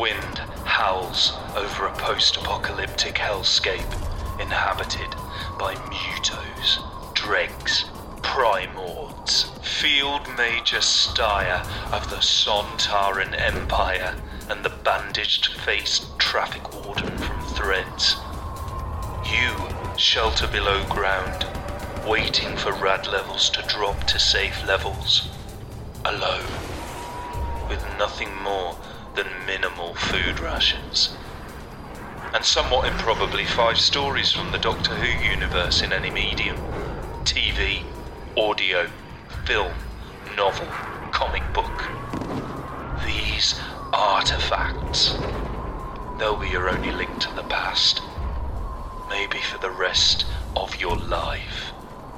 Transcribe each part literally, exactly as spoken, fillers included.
wind howls over a post-apocalyptic hellscape inhabited by mutos, dregs, primords, Field Major Steyr of the Sontaran Empire, and the bandaged-faced traffic warden from Threads. You shelter below ground, waiting for rad levels to drop to safe levels, alone, with nothing more than minimal food rations. And somewhat improbably five stories from the Doctor Who universe in any medium. T V, audio, film, novel, comic book. These artifacts, they'll be your only link to the past. Maybe for the rest of your life.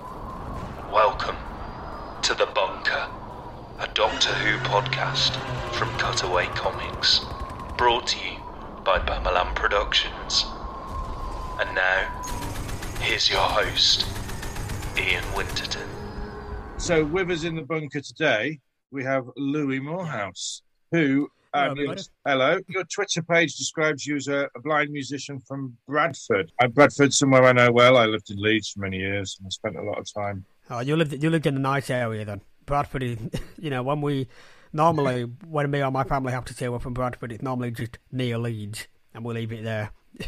Welcome to The Bunker, a Doctor Who podcast from Cutaway Comics, brought to you by Bamalam Productions. And now, here's your host, Ian Winterton. So with us in the bunker today, we have Louis Morehouse, who, um, Hello, hello, your Twitter page describes you as a, a blind musician from Bradford. Uh, Bradford, somewhere I know well. I lived in Leeds for many years and I spent a lot of time. Oh, you lived you lived in a nice area then. Bradford is, you know, when we normally when me or my family have to say we're from Bradford, it's normally just near Leeds, and we'll leave it there.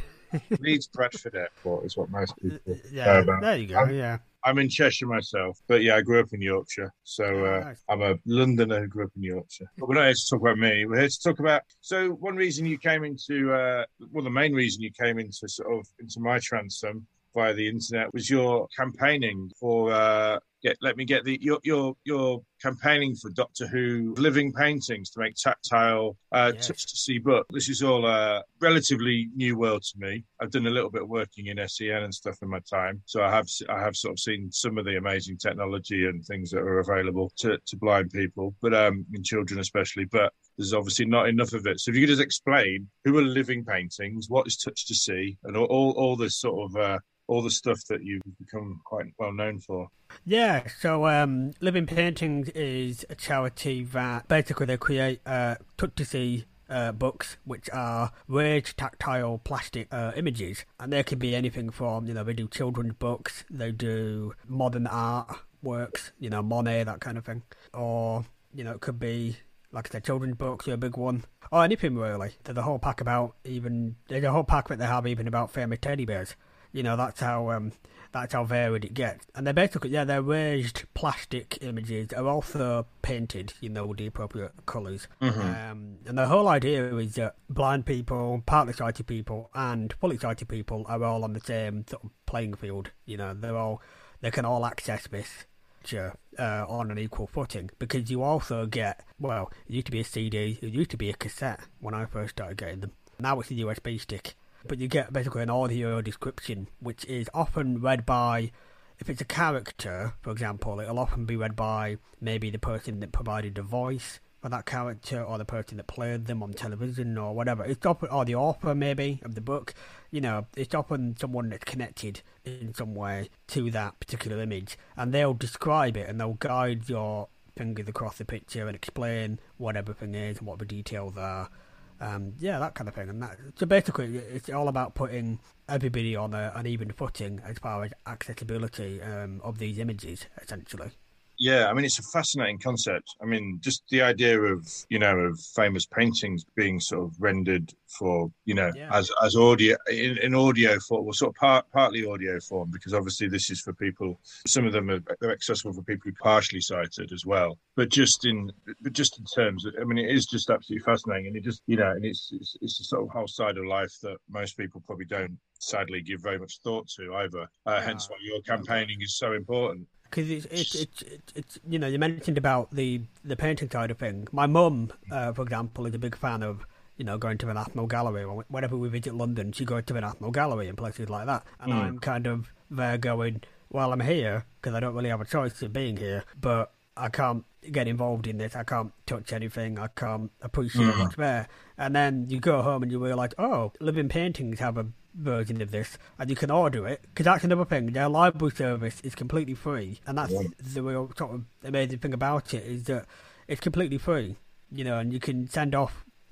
Leeds Bradford Airport is what most people yeah, know about. There you go. I'm, yeah, I'm in Cheshire myself, but yeah, I grew up in Yorkshire, so uh, nice. I'm a Londoner who grew up in Yorkshire. But we're not here to talk about me. We're here to talk about. So one reason you came into, uh, well, the main reason you came into sort of into my transom via the internet was your campaigning for. Uh, Get, let me get the you're you're you're campaigning for Doctor Who living paintings to make tactile uh, Yes. touch to see book. This is all a relatively new world to me. I've done a little bit of working in S E N and stuff in my time, so I have I have sort of seen some of the amazing technology and things that are available to, to blind people, but um, in children especially. But there's obviously not enough of it. So if you could just explain who are living paintings, what is touch to see, and all all, all this sort of. Uh, all the stuff that you've become quite well known for. Yeah, so um, Living Paintings is a charity that basically they create uh, touch-to-see uh, books, which are raised tactile plastic uh, images, and they can be anything from, you know, they do children's books, they do modern art works, you know, Monet, that kind of thing, or, you know, it could be, like I said, children's books are a big one, or anything really. There's a whole pack about even, there's a whole pack that they have even about famous teddy bears. You know, that's how um, that's how varied it gets. And they're basically, yeah, they're raised plastic images are also painted, you know, with the appropriate colours. Mm-hmm. Um, and the whole idea is that blind people, partly sighted people, and fully sighted people are all on the same sort of playing field. You know, they're all they can all access this uh, on an equal footing, because you also get, well, it used to be a C D, it used to be a cassette when I first started getting them. Now it's a U S B stick. But you get basically an audio description, which is often read by, if it's a character, for example, it'll often be read by maybe the person that provided the voice for that character, or the person that played them on television, or whatever. It's often, or the author maybe of the book. You know, it's often someone that's connected in some way to that particular image, and they'll describe it and they'll guide your fingers across the picture and explain what everything is and what the details are. Um, yeah, that kind of thing. And that, so basically, it's all about putting everybody on a, an even footing as far as accessibility um, of these images, essentially. Yeah, I mean, it's a fascinating concept. I mean, just the idea of, you know, of famous paintings being sort of rendered for, you know, Yeah. as as audio, in, in audio form, well, sort of part, partly audio form, because obviously this is for people, some of them are they're accessible for people who are partially sighted as well. But just in but just in terms of, I mean, it is just absolutely fascinating. And it just, you know, and it's, it's, it's a sort of whole side of life that most people probably don't, sadly, give very much thought to either. Uh, hence why your campaigning is so important. Because it's, it's, it's, it's, it's, you know, you mentioned about the, the painting side of things. My mum, uh, for example, is a big fan of, you know, going to the National Gallery. Whenever we visit London, she goes to the National Gallery and places like that. And mm. I'm kind of there going, well, I'm here because I don't really have a choice of being here, but I can't get involved in this. I can't touch anything. I can't appreciate mm. what's there. And then you go home and you realise, oh, Living Paintings have a version of this, and you can order it, because that's another thing. Their library service is completely free, and that's yeah. the real sort of amazing thing about it, is that it's completely free, you know, and you can send off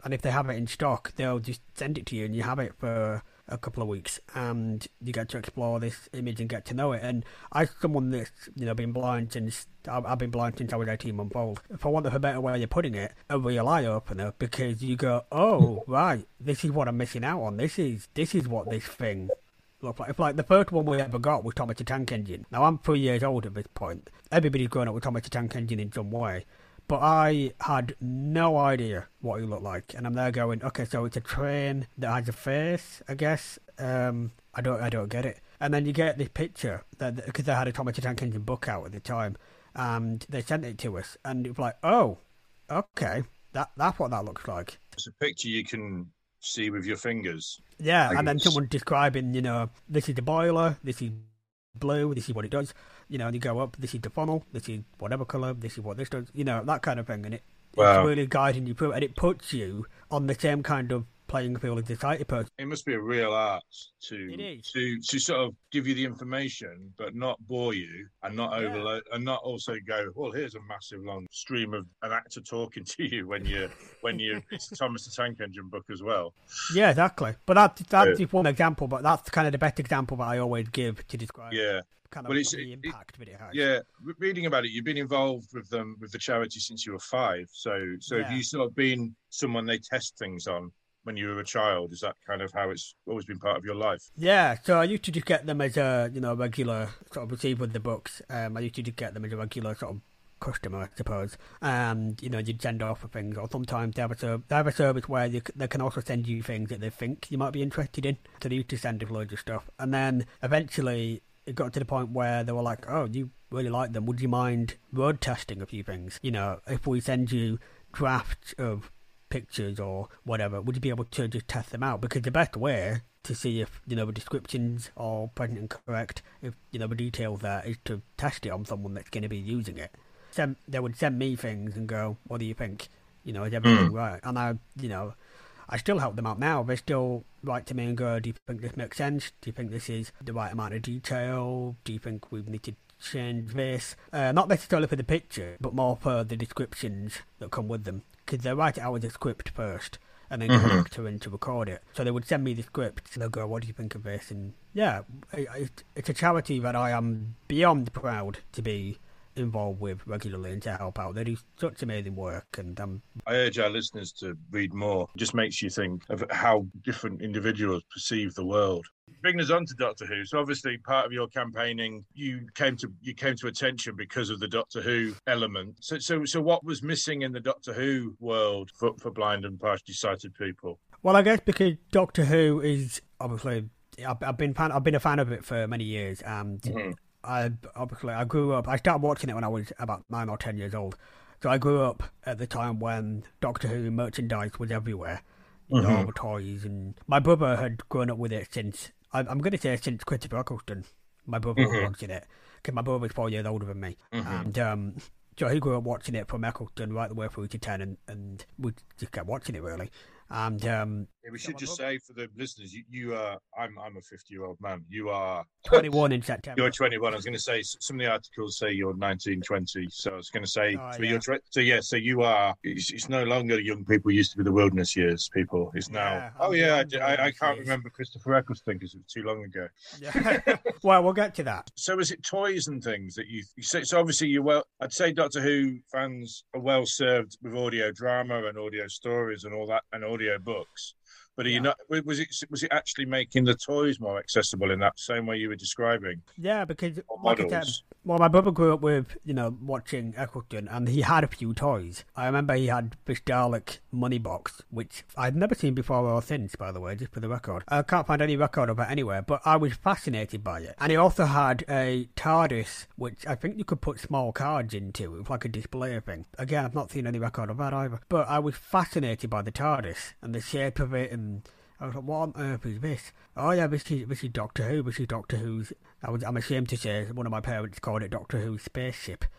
and if they have it in stock, they'll just send it to you, and you have it for a couple of weeks, and you get to explore this image and get to know it. And as someone that's, you know, been blind since I've, I've been blind since I was eighteen months old, for want of a better way of putting it, a real eye opener, because you go, oh right, this is what I'm missing out on. This is this is what this thing looked like. If like the first one we ever got was Thomas the Tank Engine. Now I'm three years old at this point. Everybody's grown up with Thomas the Tank Engine in some way. But I had no idea what he looked like, and I'm there going, okay, so it's a train that has a face, I guess. Um, I don't, I don't get it. And then you get this picture that because they had a Thomas the Tank Engine book out at the time, and they sent it to us, and it was like, oh, okay, that that's what that looks like. It's a picture you can see with your fingers. Yeah, I and then guess. someone describing, you know, this is the boiler, this is blue, this is what it does, you know, and you go up, this is the funnel, this is whatever colour, this is what this does, you know, that kind of thing, and it, Wow. it's really guiding you through it, and it puts you on the same kind of playing field as the sighted person. It must be a real art to It is. to to sort of give you the information, but not bore you, and not Yeah. overload, and not also go, well, here's a massive long stream of an actor talking to you when you when you it's a Thomas the Tank Engine book as well. Yeah, exactly. But that's, that's Yeah. just one example, but that's kind of the best example that I always give to describe Yeah, kind of Well, it's- the it- impact that it has. yeah. Re- Reading about it, you've been involved with them with the charity since you were five. So so have Yeah. you sort of been someone they test things on when you were a child? Is that kind of how it's always been part of your life? Yeah, so I used to just get them as a, you know, regular sort of receive with the books. Um, I used to just get them as a regular sort of customer, I suppose. And, you know, you'd send off for things, or sometimes they have a, ser- they have a service where you, c- they can also send you things that they think you might be interested in. So they used to send us loads of stuff. And then eventually it got to the point where they were like, oh, you really like them. Would you mind road testing a few things? You know, if we send you drafts of pictures or whatever, would you be able to just test them out? Because the best way to see if, you know, the descriptions are present and correct, if, you know, the details there, is to test it on someone that's going to be using it. Send, they would send me things and go, what do you think? You know, is everything Mm. right? And I, you know, I still help them out now. They still write to me and go, do you think this makes sense? Do you think this is the right amount of detail? Do you think we need to change this? Uh, not necessarily for the picture, but more for the descriptions that come with them. Because they write it out as a script first, and then Mhm. go back to in to record it. So they would send me the script, and they'll go, what do you think of this? And yeah, it, it, it's a charity that I am beyond proud to be involved with regularly and to help out. They do such amazing work, and um, I urge our listeners to read more. It just makes you think of how different individuals perceive the world. Bringing us on to Doctor Who, so obviously part of your campaigning, you came to you came to attention because of the Doctor Who element. So, so, so what was missing in the Doctor Who world for, for blind and partially sighted people? well, I guess because Doctor Who is obviously, I've, I've been fan, I've been a fan of it for many years, and Mhm. I obviously I grew up. I started watching it when I was about nine or ten years old. So I grew up at the time when Doctor Who merchandise was everywhere. You know, Mhm. all the toys, and my brother had grown up with it since. I, I'm going to say since Christopher Eccleston. My brother was Mhm. watching it because my brother was four years older than me, Mhm. and um, so he grew up watching it from Eccleston right the way through to ten, and, and we just kept watching it really. And um, Yeah, we Yeah, should my just brother- say for the listeners, you, you are, I'm I'm a fifty-year-old man. You are, twenty-one in September. you're twenty-one. I was going to say, s- some of the articles say you're nineteen, twenty. So I was going to say, Oh, so, yeah. you're, tw- so yeah, so you are, it's, it's no longer young people used to be the wilderness years people. It's now, Yeah, oh I'm yeah, I, beyond d- the I, I wilderness can't years. remember Christopher Eccleston because it was too long ago. Yeah. Well, we'll get to that. So is it toys and things that you, you say, so obviously you're well, I'd say Doctor Who fans are well served with audio drama and audio stories and all that and audio books. But are you Yeah. not, was it was it actually making the toys more accessible in that same way you were describing? Yeah, because Or like I said, models? well, my brother grew up with, you know, watching Eccleston, and he had a few toys. I remember he had this Dalek money box, which I'd never seen before or since, by the way, just for the record. I can't find any record of it anywhere, but I was fascinated by it. And he also had a TARDIS, which I think you could put small cards into. It was like a display thing. Again, I've not seen any record of that either. But I was fascinated by the TARDIS and the shape of it, and I was like, what on earth is this? Oh yeah, this is, this is Doctor Who, this is Doctor Who's, I was, I'm ashamed to say, one of my parents called it Doctor Who's spaceship,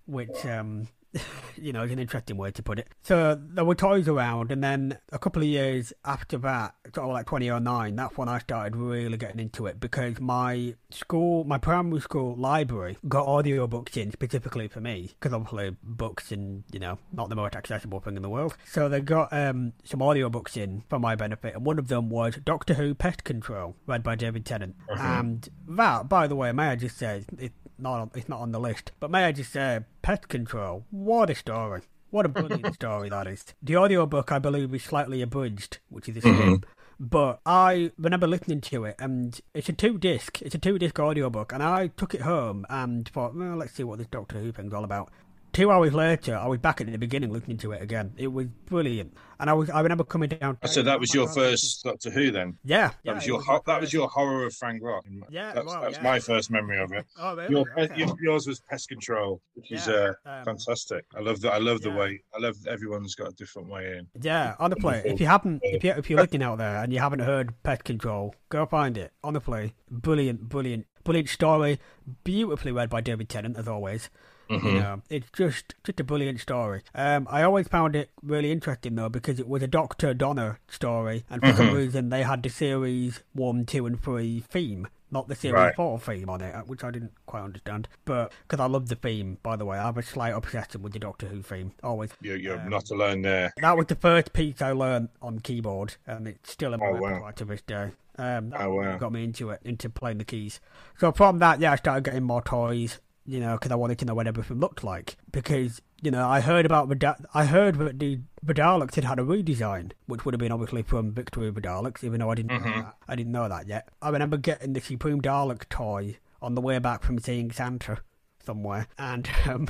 which um, you know, is an interesting way to put it. So there were toys around, and then a couple of years after that, sort of like twenty oh nine, that's when I started really getting into it, because my school, my primary school library got audiobooks in specifically for me, because obviously books and, you know, not the most accessible thing in the world. So they got um, some audiobooks in for my benefit, and one of them was Doctor Who Pest Control, read by David Tennant. Uh-huh. And that, by the way, may I just say, it, Not, it's not on the list, but may I just say, Pest Control, what a story. What a brilliant story that is. The audiobook, I believe, is slightly abridged, which is a shame. Mm-hmm. But I remember listening to it, and it's a two-disc, it's a two-disc audiobook, and I took it home and thought, well, let's see what this Doctor Who thing's all about. Two hours later, I was back at the beginning listening to it again. It was brilliant, and I was I remember coming down. So that was your first Doctor Who, then? Yeah, that yeah, was your was ho- that was your horror of Frank Rock. Yeah, that's, well, that's yeah. my first memory of it. Oh, really? Your, okay. Yours was Pest Control, which yeah, is uh, um, fantastic. I love that. I love the yeah. way. I love everyone's got a different way in. Yeah, honestly, if you haven't, if you if you're looking out there and you haven't heard Pest Control, go find it. Honestly, brilliant, brilliant, brilliant story, beautifully read by David Tennant as always. Mm-hmm. You know, it's just just a brilliant story. Um, I always found it really interesting though, because it was a Doctor Donner story, and for mm-hmm. some reason they had the series one, two, and three theme, not the series right. four theme on it, which I didn't quite understand. But because I love the theme, by the way, I have a slight obsession with the Doctor Who theme. Always. You're, you're um, not alone there. That was the first piece I learned on keyboard, and it's still in my oh, repertoire wow. to this day. Um, that oh, wow. got me into it, into playing the keys. So from that, yeah, I started getting more toys. You know, because I wanted to know what everything looked like. Because, you know, I heard about the da- I heard that the, the Daleks had had a redesign, which would have been obviously from Victory of the Daleks, even though I didn't mm-hmm. know that. I didn't know that yet. I remember getting the Supreme Dalek toy on the way back from seeing Santa somewhere, and um,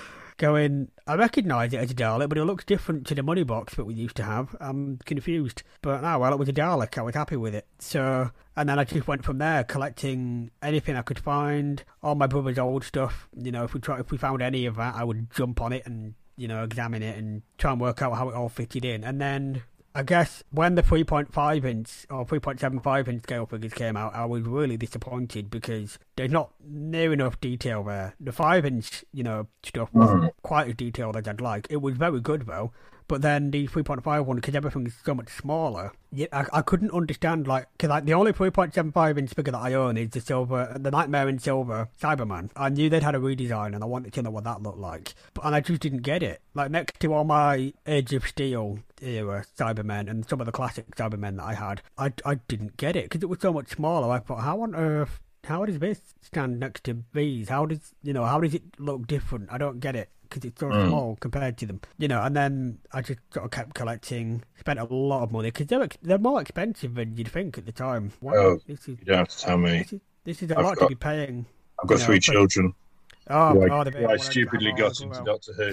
going, I recognise it as a Dalek, but it looks different to the money box that we used to have. I'm confused. But, oh, well, it was a Dalek. I was happy with it. So, and then I just went from there, collecting anything I could find, all my brother's old stuff. You know, if we try, if we found any of that, I would jump on it and, you know, examine it and try and work out how it all fitted in. And then I guess when the three point five inch or three point seven five inch scale figures came out, I was really disappointed because there's not near enough detail there. The five inch, you know, stuff wasn't quite as detailed as I'd like. It was very good though. But then the three point five one, because everything is so much smaller, yeah, I, I couldn't understand, like, because like, the only three point seven five inch figure that I own is the silver, the Nightmare in Silver Cyberman. I knew they'd had a redesign and I wanted to know what that looked like. But, and I just didn't get it. Like, next to all my Age of Steel era Cybermen and some of the classic Cybermen that I had, I, I didn't get it because it was so much smaller. I thought, how on earth, how does this stand next to these? How does, you know, how does it look different? I don't get it. Because it's so mm. small compared to them, you know. And then I just sort of kept collecting, spent a lot of money because they're they're more expensive than you'd think at the time. Wow, oh, this is, you don't have to tell me. This is, this is a I've lot got, to be paying. I've got three know, children. Oh, who oh I, the who I stupidly got into well. Doctor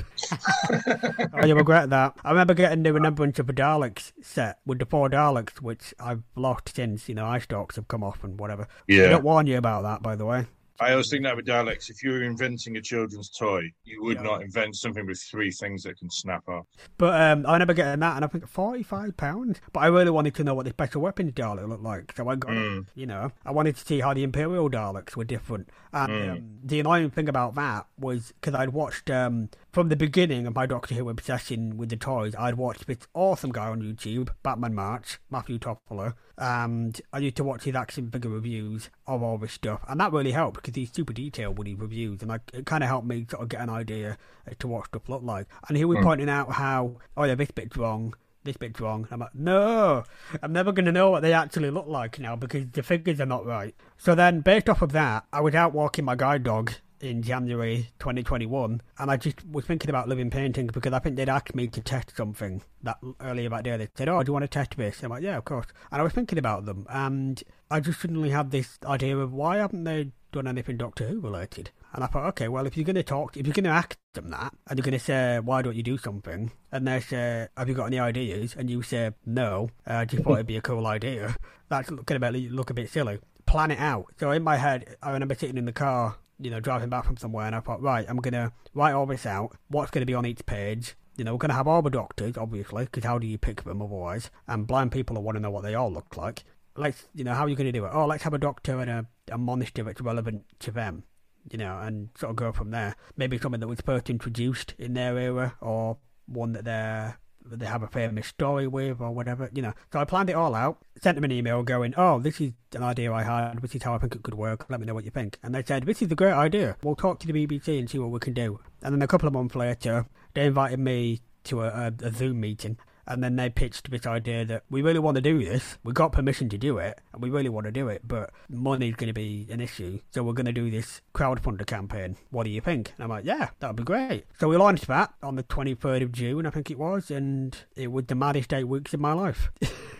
Who. Oh, you regret that. I remember getting the Remembrance of the Daleks set with the four Daleks, which I've lost since, you know, eye stalks have come off and whatever. Yeah. I don't warn you about that, by the way. I always think that with Daleks, if you were inventing a children's toy, you would yeah. not invent something with three things that can snap off. But um, I remember getting that, and I think forty-five pounds. But I really wanted to know what the special weapons Dalek looked like, so I got mm. it. You know, I wanted to see how the Imperial Daleks were different. And mm. um, the annoying thing about that was because I'd watched um, from the beginning of my Doctor Who obsession with the toys. I'd watched this awesome guy on YouTube, Batman March, Matthew Toffolo, and I used to watch his action figure reviews of all this stuff, and that really helped because he's super detailed with his reviews, and like, it kind of helped me sort of get an idea as to what stuff looked like. And he was mm. pointing out how, oh yeah, this bit's wrong, this bit's wrong. And I'm like, no, I'm never going to know what they actually look like now because the figures are not right. So then, based off of that, I was out walking my guide dog in January twenty twenty-one, and I just was thinking about living paintings because I think they'd asked me to test something that earlier that day. They said, oh, do you want to test this? I'm like, yeah, of course. And I was thinking about them, and I just suddenly had this idea of why haven't they done anything Doctor Who related? And I thought, okay, well, if you're going to talk, if you're going to ask them that, and you're going to say, why don't you do something? And they say, have you got any ideas? And you say, no, I just thought it'd be a cool idea. That's going to look a bit silly. Plan it out. So in my head, I remember sitting in the car, you know, driving back from somewhere, and I thought, right, I'm going to write all this out, what's going to be on each page. You know, we're going to have all the doctors, obviously, because how do you pick them otherwise? And blind people will want to know what they all look like. Let's, you know, how are you going to do it? Oh, let's have a doctor and a, a monster that's relevant to them. you know, and sort of go from there. Maybe something that was first introduced in their era, or one that they're they have a famous story with, or whatever, you know. So I planned it all out, sent them an email going, oh, this is an idea I had, this is how I think it could work, let me know what you think. And they said, this is a great idea, we'll talk to the B B C and see what we can do. And then a couple of months later, they invited me to a, a, a Zoom meeting, and then they pitched this idea that we really want to do this, we got permission to do it, and we really want to do it, but money's going to be an issue, so we're going to do this crowdfunder campaign. What do you think? And I'm like, yeah, that would be great. So we launched that on the twenty-third of June, I think it was, and it was the maddest eight weeks of my life.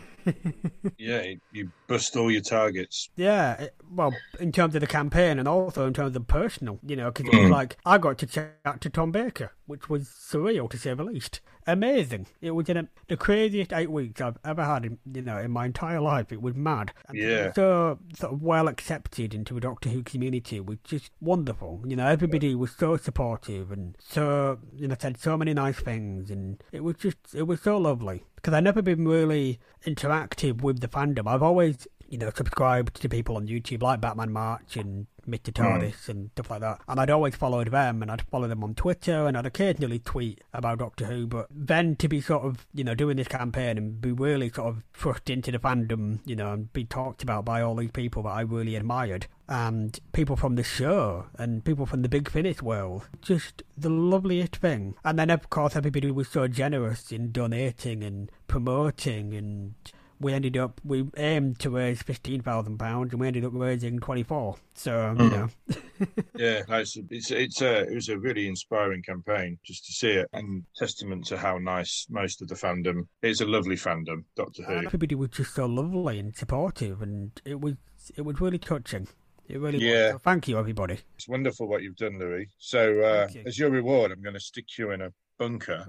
Yeah, you bust all your targets. Yeah, it, well, in terms of the campaign and also in terms of personal, you know, because it was like, I got to chat to Tom Baker, which was surreal to say the least. Amazing. It was in a, the craziest eight weeks I've ever had, in, you know, in my entire life. It was mad. And yeah. So sort of well accepted into the Doctor Who community was just wonderful. You know, everybody was so supportive and so, you know, said so many nice things, and it was just, it was so lovely. Because I've never been really interactive with the fandom. I've always, you know, subscribed to people on YouTube like Batman March and Mister TARDIS mm. and stuff like that. And I'd always followed them, and I'd follow them on Twitter, and I'd occasionally tweet about Doctor Who. But then to be sort of, you know, doing this campaign and be really sort of thrust into the fandom, you know, and be talked about by all these people that I really admired, and people from the show and people from the Big Finish world, just the loveliest thing. And then, of course, everybody was so generous in donating and promoting, and we ended up, we aimed to raise fifteen thousand pounds, and we ended up raising twenty-four. So, mm. you know. Yeah, it's, it's, it's a, it was a really inspiring campaign just to see it, and testament to how nice most of the fandom. It's a lovely fandom, Doctor Who. Everybody was just so lovely and supportive, and it was, it was really touching. It really yeah. was. So thank you, everybody. It's wonderful what you've done, Louis. So, uh, you. as your reward, I'm going to stick you in a bunker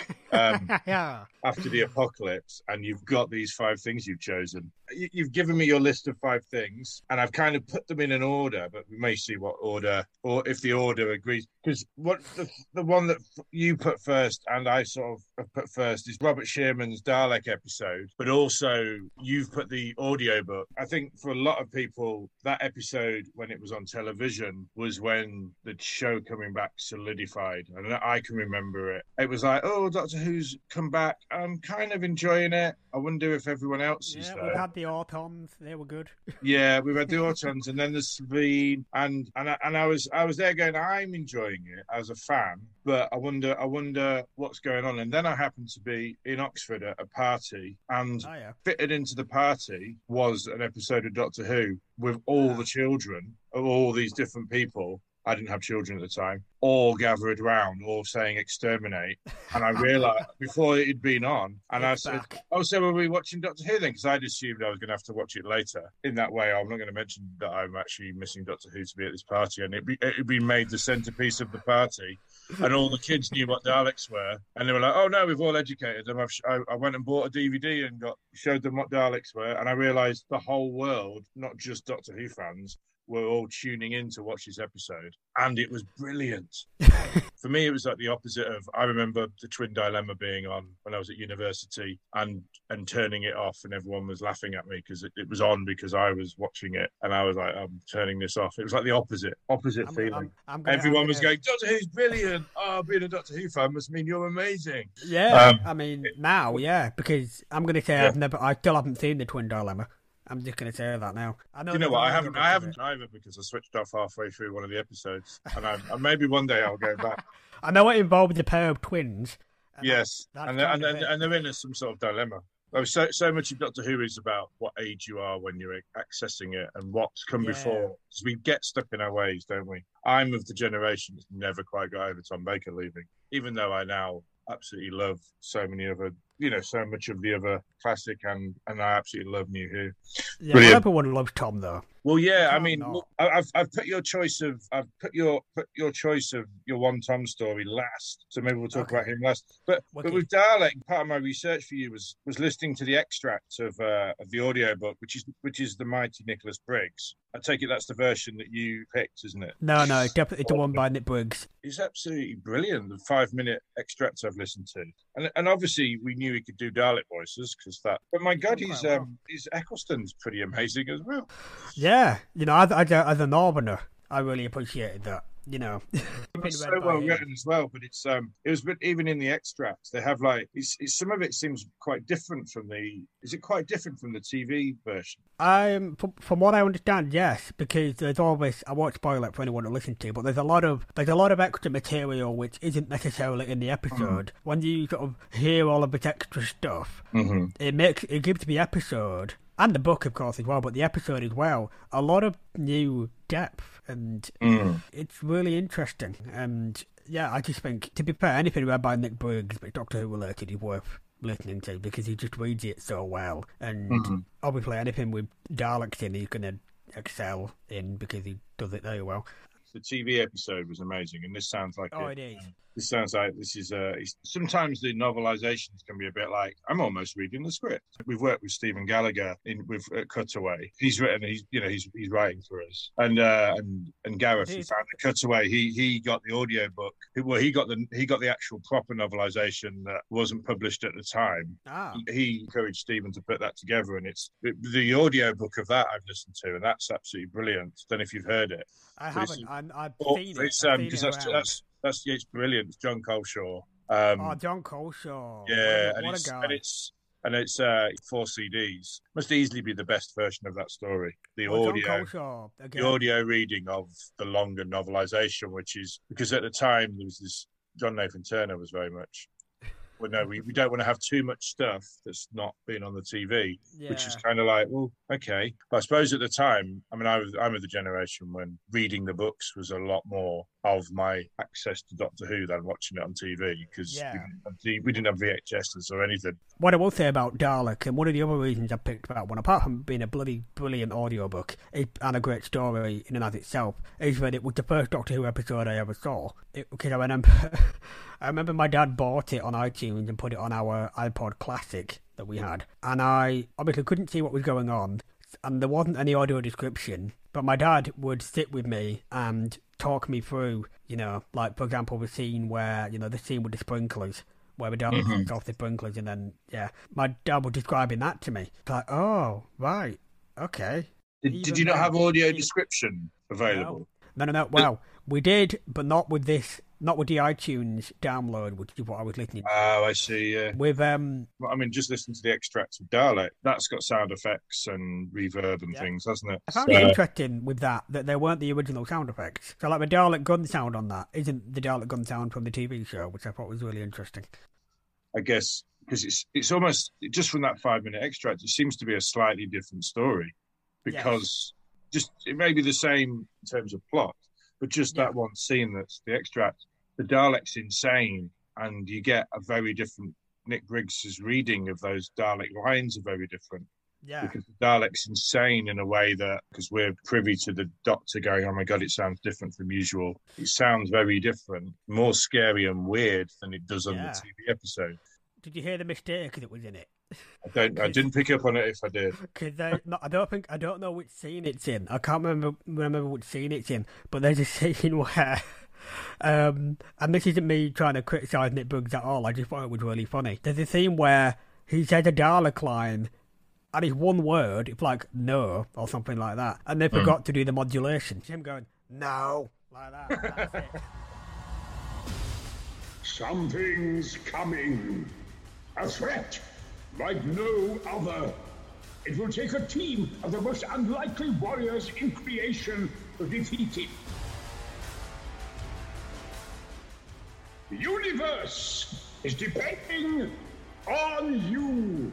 um, yeah. after the apocalypse, and you've got these five things you've chosen. You, you've given me your list of five things, and I've kind of put them in an order, but we may see what order, or if the order agrees. Because what the, the one that you put first, and I sort of have put first, is Robert Shearman's Dalek episode, but also you've put the audiobook. I think for a lot of people, that episode when it was on television was when the show coming back solidified, and I can remember it. It was like, oh, Doctor Who's come back. I'm kind of enjoying it. I wonder if everyone else yeah, is there. We've had the Autons. They were good. Yeah, we've had the Autons, and then the Sabine, and and I, and I was I was there going, I'm enjoying it as a fan, but I wonder I wonder what's going on. And then I happened to be in Oxford at a party, and oh, yeah. fitted into the party was an episode of Doctor Who with all yeah. the children of all these different people. I didn't have children at the time, all gathered round, all saying exterminate. And I realised before it had been on, and it's I said, back. oh, so were we watching Doctor Who then? Because I'd assumed I was going to have to watch it later. In that way, I'm not going to mention that I'm actually missing Doctor Who to be at this party. And it had been made the centrepiece of the party. And all the kids knew what Daleks were. And they were like, oh, no, we've all educated them. I've, I, I went and bought a D V D and got showed them what Daleks were. And I realised the whole world, not just Doctor Who fans, were all tuning in to watch this episode, and it was brilliant. For me, it was like the opposite of, I remember the Twin Dilemma being on when I was at university, and and turning it off, and everyone was laughing at me because it, it was on because I was watching it, and I was like, I'm turning this off. It was like the opposite, opposite I'm, feeling. I'm, I'm gonna, Everyone I'm was gonna... going, Doctor Who's brilliant. Oh, being a Doctor Who fan must mean you're amazing. Yeah, um, I mean, now, yeah, because I'm going to say yeah. I've never, I still haven't seen the Twin Dilemma. I'm just going to say that now. I know you know what? I haven't. I haven't either because I switched off halfway through one of the episodes, and, I, and maybe one day I'll go back. I know it involves a pair of twins. And yes, that's, that's and, they're, and, they're, and they're in some sort of dilemma. So so much of Doctor Who is about what age you are when you're accessing it and what's come yeah. before. Because we get stuck in our ways, don't we? I'm of the generation that's never quite got over Tom Baker leaving, even though I now absolutely love so many other, you know, so much of the other classic, and, and I absolutely love New Who. Yeah, Brilliant. Everyone loves Tom, though. Well, yeah, I mean, well, I've I've put your choice of I've put your put your choice of your one Tom story last, so maybe we'll talk okay. about him last. But okay. but with Dalek, part of my research for you was was listening to the extract of uh, of the audiobook, which is which is the Mighty Nicholas Briggs. I take it that's the version that you picked, isn't it? No, no, definitely the one by Nick Briggs. It's absolutely brilliant. The five minute extracts I've listened to, and and obviously we knew he could do Dalek voices because that. But my God, he's um well. his Eccleston's pretty amazing as well. Yeah. Yeah, you know, as, as, a, as a northerner, I really appreciated that. You know, it's so well written as well. But it's um, it was but even in the extracts they have like it's, it's some of it seems quite different from the. Is it quite different from the T V version? Um, from, from what I understand, yes, because there's always I won't spoil it for anyone to listen to, but there's a lot of there's a lot of extra material which isn't necessarily in the episode. Mm. When you sort of hear all of this extra stuff, mm-hmm. it makes it gives the episode. And the book, of course, as well, but the episode as well, a lot of new depth, and mm. it's really interesting. And yeah, I just think, to be fair, anything read by Nick Briggs, but Doctor Who related, is worth listening to because he just reads it so well. And mm-hmm. obviously, anything with Daleks in, he's going to excel in because he does it very well. The T V episode was amazing, and this sounds like oh, it, it is. This sounds like this is. Uh, sometimes the novelizations can be a bit like I'm almost reading the script. We've worked with Stephen Gallagher in with uh, Cutaway. He's written. He's you know he's he's writing for us. And uh, and and Gareth, who found the Cutaway, he he got the audio book. Well, he got the he got the actual proper novelization that wasn't published at the time. Ah. He, he encouraged Stephen to put that together, and it's the audio book of that I've listened to, and that's absolutely brilliant. Don't know if you've heard it. I but haven't. I'm, I've oh, seen it. It's I've um seen because it that's, around. that's that's yeah, it's brilliant. It's John Coleshaw. Um, oh, John Coleshaw. Yeah, what, and, what it's, a guy. and it's and it's uh, four C Ds. Must easily be the best version of that story. The well, audio, John Coleshaw, again. the audio reading of the longer novelization, which is because at the time there was this John Nathan Turner was very much. Well, no, we, we don't want to have too much stuff that's not been on the T V, yeah. which is kind of like, well, okay. But I suppose at the time, I mean, I was I'm of the generation when reading the books was a lot more of my access to Doctor Who than watching it on T V because yeah. we, we didn't have V H Ses or anything. What I will say about Dalek, and one of the other reasons I picked that one, apart from being a bloody brilliant audiobook and a great story in and of itself, is that it was the first Doctor Who episode I ever saw. It, because I remember, I remember my dad bought it on iTunes and put it on our iPod Classic that we had, and I obviously couldn't see what was going on, and there wasn't any audio description, but my dad would sit with me and talk me through, you know, like, for example, the scene where, you know, the scene with the sprinklers, where the dad mm-hmm. sets off the sprinklers, and then, yeah, my dad was describing that to me. It's like, oh, right, okay. Did, did you not have audio description available? No, no, no, well, we did, but not with this, not with the iTunes download, which is what I was listening to. Oh, I see, yeah. With, um... Well, I mean, just listen to the extracts of Dalek. That's got sound effects and reverb and yeah. things, hasn't it? I found so... it interesting with that, that there weren't the original sound effects. So, like, the Dalek gun sound on that isn't the Dalek gun sound from the T V show, which I thought was really interesting. I guess, because it's it's almost, just from that five-minute extract, it seems to be a slightly different story. Because yes. just it may be the same in terms of plot, but just yeah. that one scene that's the extract, the Dalek's insane, and you get a very different. Nick Briggs's reading of those Dalek lines are very different. Yeah. Because the Dalek's insane in a way that, because we're privy to the Doctor going, oh my God, it sounds different from usual. It sounds very different, more scary and weird than it does on yeah. the T V episode. Did you hear the mistake that was in it? I don't. I didn't pick up on it. If I did, because I don't think I don't know which scene it's in. I can't remember remember which scene it's in. But there's a scene where, um, and this isn't me trying to criticise Nick Briggs at all. I just thought it was really funny. There's a scene where he says a Dalek line, and it's one word. It's like no or something like that, and they forgot mm. to do the modulation. It's him going no like that. That's it. Something's coming. A threat like no other. It will take a team of the most unlikely warriors in creation to defeat it. The universe is depending on you.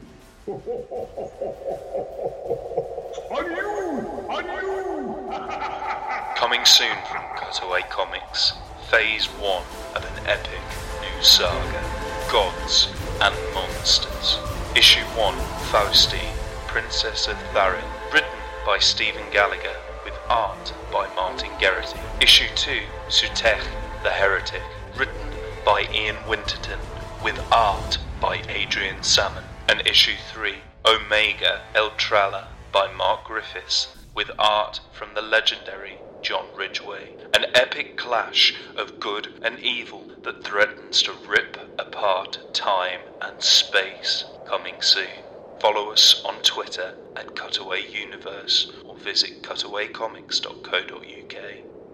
On you! On you! Coming soon from Cutaway Comics, Phase one of an epic new saga, Gods and Monsters. Issue one, Faustine, Princess of Tharin, written by Stephen Gallagher with art by Martin Geraghty. Issue two, Sutekh, the Heretic, written by Ian Winterton with art by Adrian Salmon. And issue three, Omega El Tralla by Mark Griffiths with art from the legendary John Ridgway. An epic clash of good and evil that threatens to rip apart time and space. Coming soon. Follow us on Twitter at Cutaway Universe or visit cutaway comics dot co dot uk.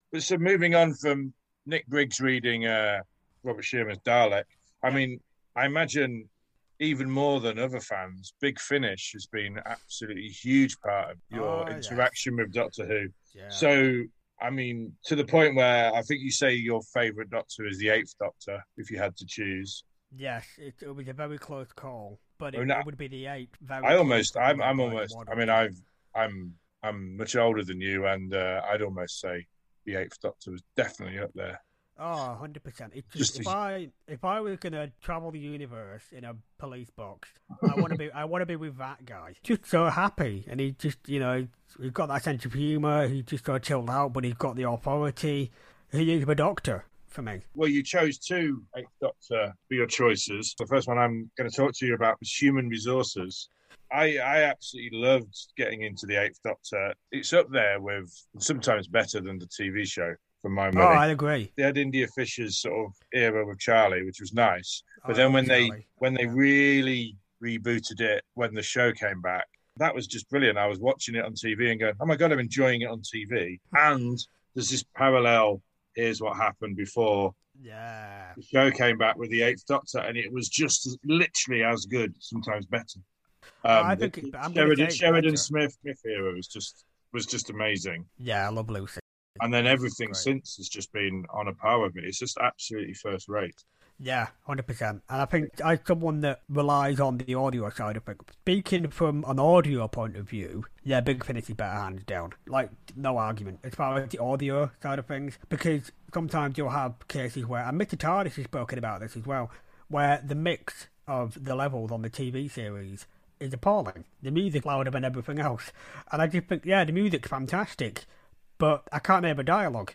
But so moving on from Nick Briggs reading uh, Robert Sherman's Dalek, I mean, I imagine even more than other fans, Big Finish has been absolutely huge part of your Oh, interaction yes. with Doctor Who. Yeah. So, I mean, to the point where I think you say your favourite Doctor is the Eighth Doctor, if you had to choose. Yes, it, it was a very close call, but it, I mean, I- it would be the eighth. Very I close almost, to I'm, being I'm by almost. one I or mean, two. I've, I'm, I'm much older than you, and uh, I'd almost say the Eighth Doctor was definitely up there. Oh, one hundred percent. It's Just just, if as- I if I was gonna travel the universe in a police box, I want to be I want to be with that guy. Just so happy, and he just you know he's got that sense of humour. He's just so chilled out, but he's got the authority. He is the Doctor for me. Well, you chose two Eighth Doctor for your choices. The first one I'm going to talk to you about was Human Resources. I, I absolutely loved getting into the Eighth Doctor. It's up there with sometimes better than the T V show, for my Oh, money. I agree. They had India Fisher's sort of era with Charlie, which was nice. But I then love when they Charlie. when they Yeah. really rebooted it, when the show came back, that was just brilliant. I was watching it on T V and going, "Oh my god, I'm enjoying it on T V." And there's this parallel. Here's what happened before Yeah. the show came back with the Eighth Doctor, and it was just as, literally as good, sometimes better. Oh, Um, I think the- it- the I'm gonna Sheridan, say it's Sheridan better. Smith, Smith era was just was just amazing, Yeah, I love Lucy. and then everything Great. since has just been on a par with it. It's just absolutely first rate. Yeah, one hundred percent. And I think as someone that relies on the audio side of it, speaking from an audio point of view, yeah, Big Finish is better hands down. Like, no argument as far as the audio side of things, because sometimes you'll have cases where, and Mister TARDIS has spoken about this as well, where the mix of the levels on the T V series is appalling. The music's louder than everything else. And I just think, yeah, the music's fantastic, but I can't hear the dialogue.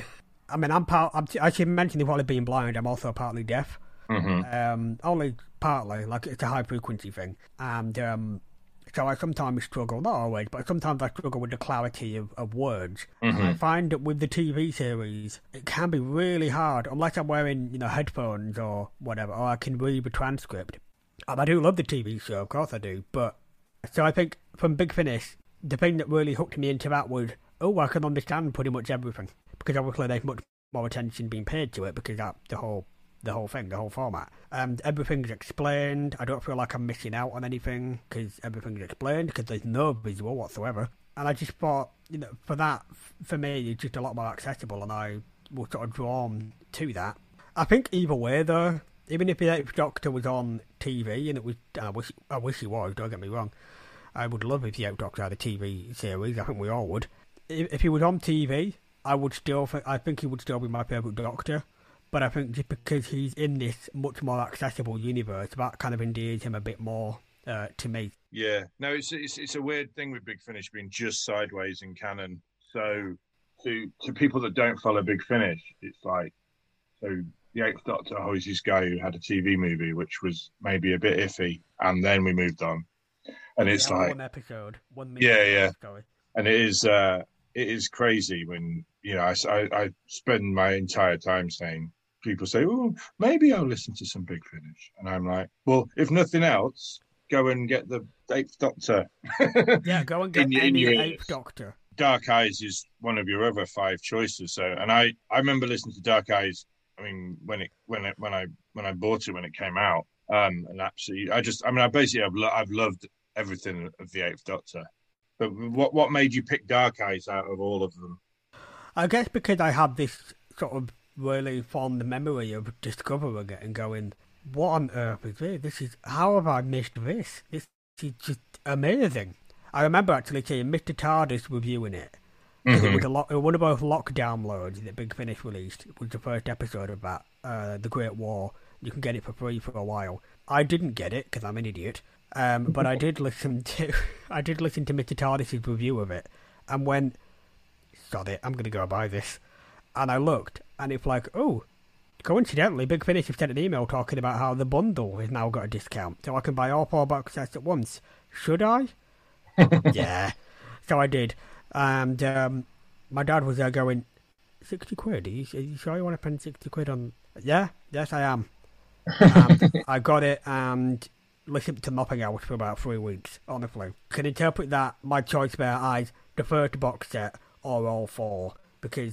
I mean, I'm part. I'm, I should mention the probably being blind. I'm also partly deaf. Mm-hmm. Um, only partly, like it's a high frequency thing, and um, so I sometimes struggle. Not always, but sometimes I struggle with the clarity of, of words. Mm-hmm. And I find that with the T V series, it can be really hard unless I'm wearing, you know, headphones or whatever, or I can read the transcript. And I do love the T V show, of course I do. But so I think from Big Finish, the thing that really hooked me into that was, oh, I can understand pretty much everything. Because obviously there's much more attention being paid to it because that the whole the whole thing, the whole format. And everything's explained. I don't feel like I'm missing out on anything because everything's explained because there's no visual whatsoever. And I just thought, you know, for that, for me, it's just a lot more accessible and I was sort of drawn to that. I think either way though, even if the Eighth Doctor was on T V, and it was, and I wish, I wish he was, don't get me wrong, I would love if the Eighth Doctor had a T V series, I think we all would. If, if he was on T V, I would still, th- I think he would still be my favourite Doctor, but I think just because he's in this much more accessible universe, that kind of endears him a bit more uh, to me. Yeah, no, it's, it's it's a weird thing with Big Finish being just sideways in canon. So to to people that don't follow Big Finish, it's like, so the Eighth Doctor, oh, he's this guy who had a T V movie which was maybe a bit iffy, and then we moved on, and it's Yeah, like, one episode, one minute. Yeah, yeah. Story. and it is uh, it is crazy when you know I, I, I spend my entire time saying, people say, oh, maybe I'll listen to some Big Finish, and I'm like, well, if nothing else, go and get the Eighth Doctor. Yeah, go and get In your- in any your Eighth ears. Doctor. Dark Eyes is one of your other five choices. So, and I, I remember listening to Dark Eyes. I mean, when it, when it, when I, when I bought it when it came out, um, and absolutely, I just, I mean, I basically, I've, lo- I've loved everything of the Eighth Doctor. But what, what made you pick Dark Eyes out of all of them? I guess because I had this sort of really fond memory of discovering it and going, what on earth is this? This is, how have I missed this? This is just amazing. I remember actually seeing Mister TARDIS reviewing it. Mm-hmm. It was a lo- one of those lock downloads that Big Finish released. It was the first episode of that, uh, The Great War. You can get it for free for a while. I didn't get it because I'm an idiot. Um, but I did listen to I did listen to Mister TARDIS's review of it, and when sod it, I'm gonna go buy this. And I looked, and it's like, oh, coincidentally, Big Finish have sent an email talking about how the bundle has now got a discount, so I can buy all four box sets at once. Should I? Yeah. So I did, and um, my dad was there going, sixty quid? Are you, are you sure you want to spend sixty quid on? Yeah, yes, I am. And I got it and listened to nothing else for about three weeks. Honestly, can interpret that my choice there as the first box set or all four, because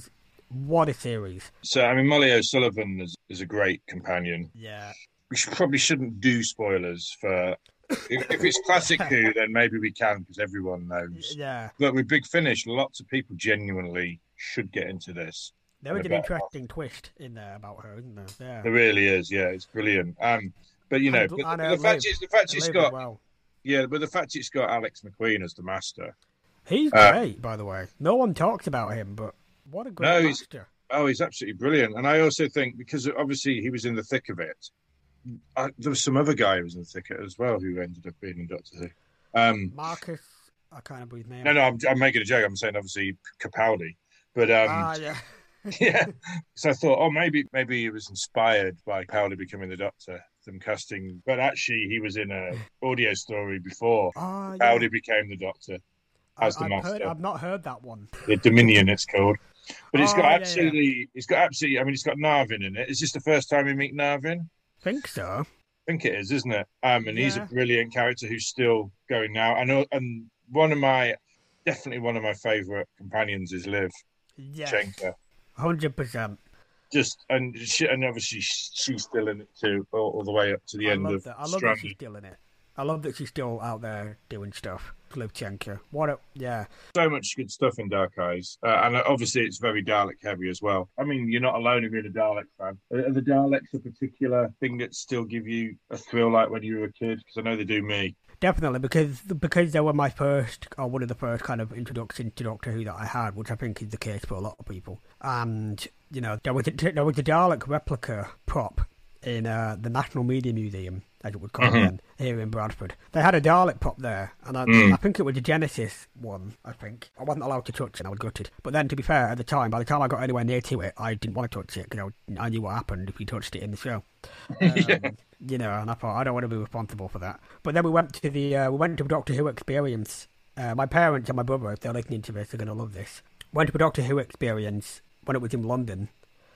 What a series. So, I mean, Molly O'Sullivan is, is a great companion. Yeah. We should, probably shouldn't do spoilers for... if, if it's classic Who, then maybe we can, because everyone knows. Yeah. But with Big Finish, lots of people genuinely should get into this. There is an interesting twist in there about her, isn't there? Yeah. There really is, yeah. It's brilliant. Um, But, you know, And- but and, the, uh, the fact Liv- is, the fact it's Liv got... as well. Yeah, but the fact it's got Alex McQueen as the master... He's Uh, great, by the way. No one talks about him, but what a great No, he's- master. Oh, he's absolutely brilliant. And I also think, because obviously he was in the thick of it, I, there was some other guy who was in the thick of it as well who ended up being in Doctor Who. Um, Marcus, I can't remember his name. no, no, I'm, I'm making a joke. I'm saying, obviously, Capaldi. But, um, Ah, yeah. yeah. So I thought, oh, maybe maybe he was inspired by Capaldi becoming the Doctor, them casting. But actually, he was in a audio story before Ah, yeah. Capaldi became the Doctor as the I've, master. heard, I've not heard that one. The Dominion, it's called. But it's Oh, got yeah, absolutely, it's got absolutely. I mean, it's got Narvin in it. Is this the first time we meet Narvin? Think so. I think it is, isn't it? Um, and he's a Yeah. brilliant character who's still going now. I know, and one of my, definitely one of my favourite companions is Liv Yes. Schenker. one hundred percent. Just and she, and obviously she's still in it too, all, all the way up to the I end love of that. I love that Stranded. she's still in it. I love that she's still out there doing stuff. Livchenko. What a yeah. So much good stuff in Dark Eyes, uh, and obviously it's very Dalek heavy as well. I mean, you're not alone if you're a Dalek fan. Are, are the Daleks a particular thing that still give you a thrill like when you were a kid? Because I know they do me. Definitely, because because they were my first, or one of the first kind of introduction to Doctor Who that I had, which I think is the case for a lot of people. And, you know, there was a, there was a Dalek replica prop in uh, the National Media Museum, as it would call Mhm. it then, here in Bradford. They had a Dalek prop there, and I, Mm. I think it was a Genesis one, I think. I wasn't allowed to touch it, I was gutted. But then, to be fair, at the time, by the time I got anywhere near to it, I didn't want to touch it, because I, I knew what happened if you touched it in the show. Um, Yeah. You know, and I thought I don't want to be responsible for that. But then we went to the uh, we went to a Doctor Who experience. Uh, my parents and my brother, if they're listening to this, they're going to love this. Went to a Doctor Who experience when it was in London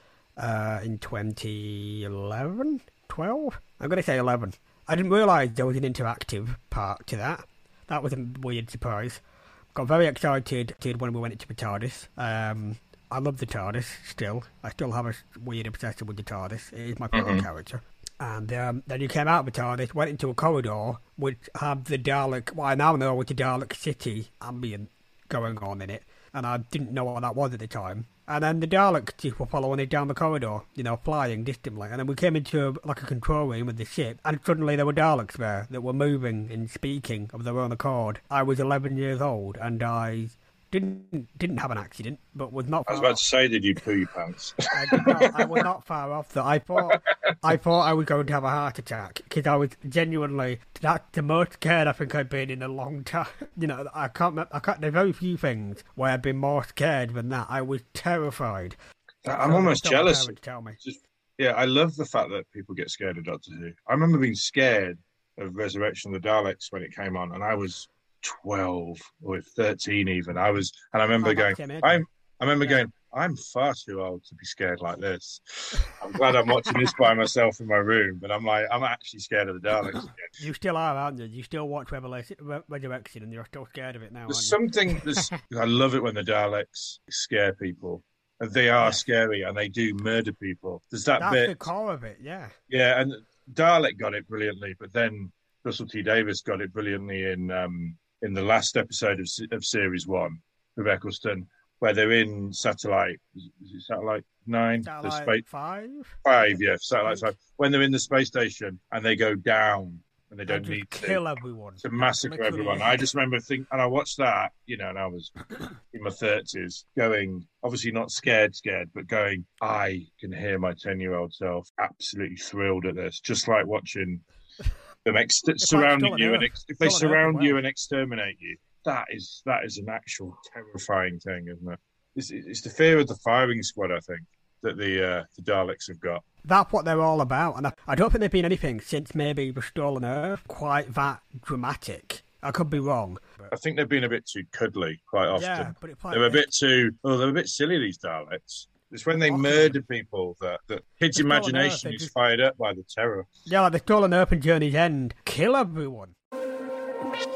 uh, in twenty eleven, twelve. I'm going to say eleven. I didn't realise there was an interactive part to that. That was a weird surprise. Got very excited when we went into the TARDIS. Um, I love the TARDIS still. I still have a weird obsession with the TARDIS. It is my favourite Mhm. character. And um, then you came out of the TARDIS, went into a corridor, which had the Dalek, what I now know was the Dalek City ambient going on in it. And I didn't know what that was at the time. And then the Daleks just were following it down the corridor, you know, flying distantly. And then we came into a, like a control room with the ship, and suddenly there were Daleks there that were moving and speaking of their own accord. I was eleven years old, and I didn't didn't have an accident, but was not I far was about off. to say, did you poo your pants? I, did not, I was not far off that. I thought I thought I was going to have a heart attack because I was genuinely that's the most scared I think I've been in a long time. You know, I can't. I can't. There are very few things where I've been more scared than that. I was terrified. I'm So almost that's what my jealous. parents Tell me. Just yeah, I love the fact that people get scared of Doctor Who. I remember being scared of Resurrection of the Daleks when it came on, and I was twelve or thirteen even. I was, and I remember Oh, going, that's amazing. I'm, I remember Yeah. going, I'm far too old to be scared like this. I'm glad I'm watching this by myself in my room, but I'm like, I'm actually scared of the Daleks again. You still are, aren't you? You still watch Revelation, Re- Resurrection, and you're still scared of it now, There's aren't you? something. There's, I love it when the Daleks scare people. And they are Yeah. scary, and they do murder people. There's that That's bit. the core of it. Yeah. Yeah, and Dalek got it brilliantly, but then Russell T Davies got it brilliantly in um, in the last episode of, se- of series one with Eccleston, where they're in satellite. Is it satellite nine? The Satellite space five. five, yeah, satellite five. When they're in the space station and they go down and they don't And need just to. kill everyone. To massacre Literally. everyone. I just remember thinking, and I watched that, you know, and I was in my thirties, going, obviously not scared, scared, but going, I can hear my ten-year-old self absolutely thrilled at this, just like watching them ex- surrounding still you, on and Earth. ex- if they Still on Earth surround as you well. and exterminate you, that is that is an actual terrifying thing, isn't it? It's, it's the fear of the firing squad, I think, that the uh, the Daleks have got. That's what they're all about, and I, I don't think there's been anything since maybe The Stolen Earth quite that dramatic. I could be wrong. I think they've been a bit too cuddly quite often. Yeah, but it's like They're a bit too. Oh, they're a bit silly. These Daleks. It's when they Often. murder people that that kids' It's all on Earth, imagination they is just- fired up by the terror. Yeah, like The Stolen Earth and Journey's End. Kill everyone.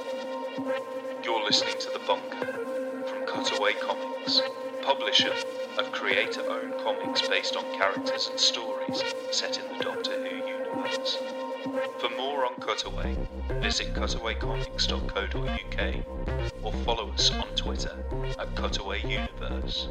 You're listening to The Bunker from Cutaway Comics, publisher of creator-owned comics based on characters and stories set in the Doctor Who universe. For more on Cutaway, visit cutaway comics dot co dot uk or follow us on Twitter at Cutaway Universe.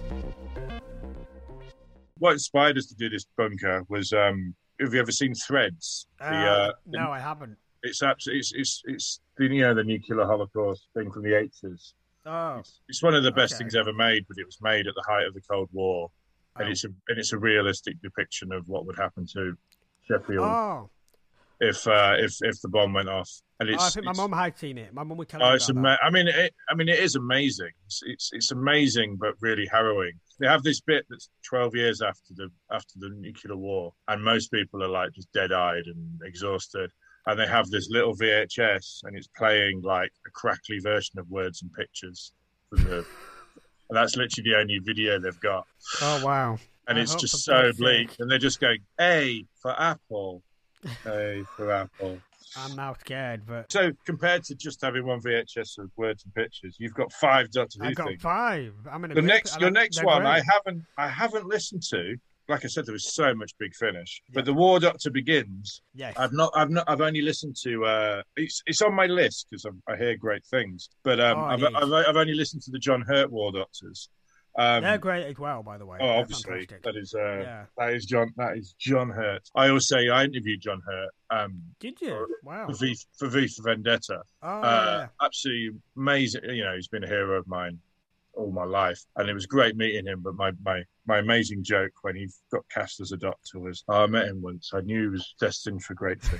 What inspired us to do this bunker was, um, have you ever seen Threads? Uh, the, uh, no, I haven't. It's absolutely, it's, it's, it's the, you know, the nuclear holocaust thing from the eighties. Oh, It's, it's one of the best okay. things ever made, but it was made at the height of the Cold War. And Oh. it's a and it's a realistic depiction of what would happen to Sheffield oh. if uh, if if the bomb went off. And it's, oh I think my it's- mum had seen it. My mum would tell me Oh, about it's that. ama- I mean, it, I mean, it is amazing. It's, it's it's amazing, but really harrowing. They have this bit that's twelve years after the after the nuclear war, and most people are like just dead-eyed and exhausted. And they have this little V H S, and it's playing like a crackly version of Words and Pictures from the. And that's literally the only video they've got, Oh, wow. and I it's hope just for so God's bleak. sake. And they're just going, "A for apple, A for apple." I'm now scared, but So compared to just having one V H S of Words and Pictures, you've got five Doctor Who I got things. five. I'm in a The bit- next, and your I- next they're one, great. I haven't, I haven't listened to. Like I said, there was so much Big Finish, Yeah. but the War Doctor Begins. Yes. I've not, I've not, I've only listened to. Uh, it's it's on my list because I hear great things, but um, Oh, I've, it is. I've I've only listened to the John Hurt War Doctors. Um, They're great as well, by the way. oh, They're obviously, fantastic. that is uh, Yeah. that is John, that is John Hurt. I always say I interviewed John Hurt um, Did you? Wow. for V for V for Vendetta. Oh, Uh, yeah. absolutely amazing. You know, he's been a hero of mine all my life, and it was great meeting him. But my my my amazing joke when he got cast as a doctor was, oh, I met him once. I knew he was destined for great things.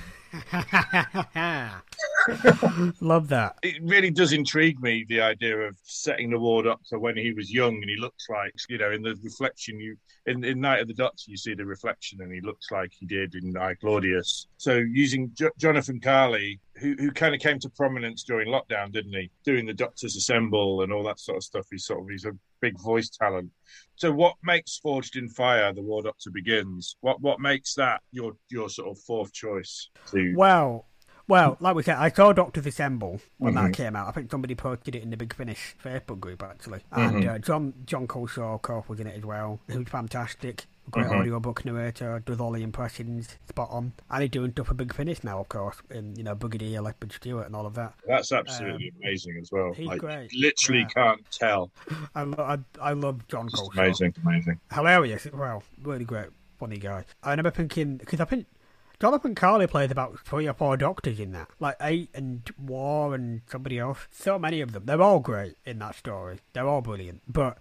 Love that. It really does intrigue me, the idea of setting the War Doctor when he was young, and he looks like, you know, in the reflection, you in, in Night of the Doctor, you see the reflection, and he looks like he did in I, Claudius. So using jo- Jonathan Carley, who who kind of came to prominence during lockdown, didn't he? Doing the Doctors Assemble and all that sort of stuff. He's sort of he's a big voice talent. So what makes Forged in Fire, the War Doctor Begins? What what makes that your your sort of fourth choice? To Well, well, like we said, I saw Doctors Assemble when Mhm. that came out. I think somebody posted it in the Big Finish Facebook group, actually. And Mhm. uh, John John Coleshaw, of course, was in it as well. He was fantastic. Great Mhm. audiobook narrator, does all the impressions, spot on. And he's doing stuff for Big Finish now, of course, in, you know, Brigadier Leopard Stewart and all of that. That's absolutely amazing as well. Um, he's Like, great. literally Yeah. can't tell. I, lo- I, I love John Just Coleshaw. amazing, amazing. Hilarious as well. Really great, funny guy. I remember thinking, because I think Jonathan Carley plays about three or four doctors in that. Like Eight and War and somebody else. So many of them. They're all great in that story. They're all brilliant. But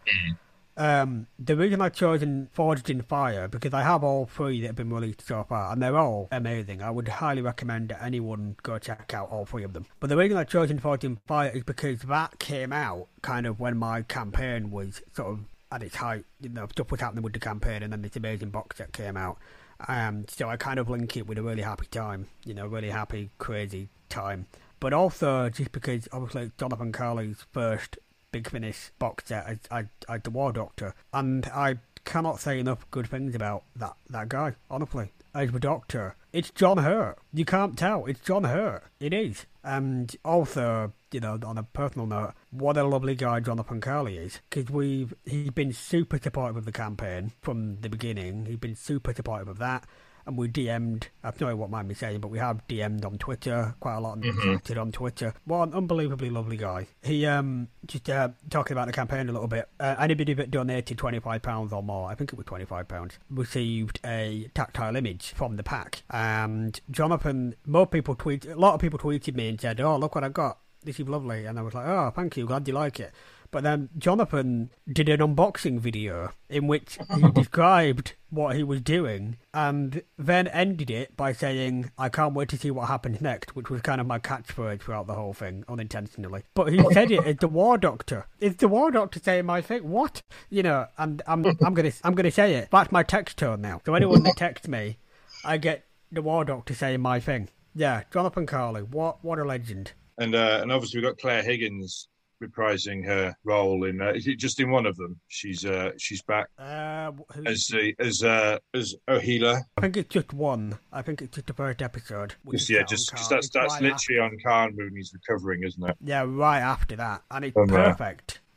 um, the reason I've chosen Forged in Fire, because I have all three that have been released so far, and they're all amazing. I would highly recommend that anyone go check out all three of them. But the reason I've chosen Forged in Fire is because that came out kind of when my campaign was sort of at its height. You know, stuff was happening with the campaign, and then this amazing box set came out. Um, so I kind of link it with a really happy time, you know, really happy, crazy time. But also just because obviously it's Jonathan Carley's first Big Finish box set as, as, as the War Doctor, and I cannot say enough good things about that, that guy, honestly. As the Doctor, it's John Hurt. You can't tell. It's John Hurt. It is. And also, you know, on a personal note, what a lovely guy Jonathan Carley is. Because we've he's been super supportive of the campaign from the beginning. He's been super supportive of that. And we D M'd, I don't know what mind me saying, but we have D M'd on Twitter quite a lot and chatted on Twitter. What an unbelievably lovely guy. He, um, just uh, talking about the campaign a little bit, uh, anybody that donated twenty-five pounds or more, I think it was twenty-five pounds, received a tactile image from the pack. And Jonathan, more people tweet, a lot of people tweeted me and said, oh, look what I got. This is lovely. And I was like, oh, thank you, glad you like it. But then Jonathan did an unboxing video in which he described what he was doing and then ended it by saying, I can't wait to see what happens next, which was kind of my catchphrase throughout the whole thing, unintentionally. But he said it as the War Doctor. It's the War Doctor saying my thing. What? You know, and I'm I'm gonna I'm gonna say it. That's my text tone now. So anyone that texts me, I get the War Doctor saying my thing. Yeah, Jonathan Carley, what what a legend. And uh, and obviously we've got Claire Higgins reprising her role in uh, is it just in one of them. She's uh, she's back Uh, who- as the as uh, as Ohila. I think it's just one. I think it's just the first episode. which Just is yeah, set on just 'cause Khan. that's It's that's right literally on Khan when he's recovering, isn't it? after, yeah, right after that, and it's Oh, yeah. perfect.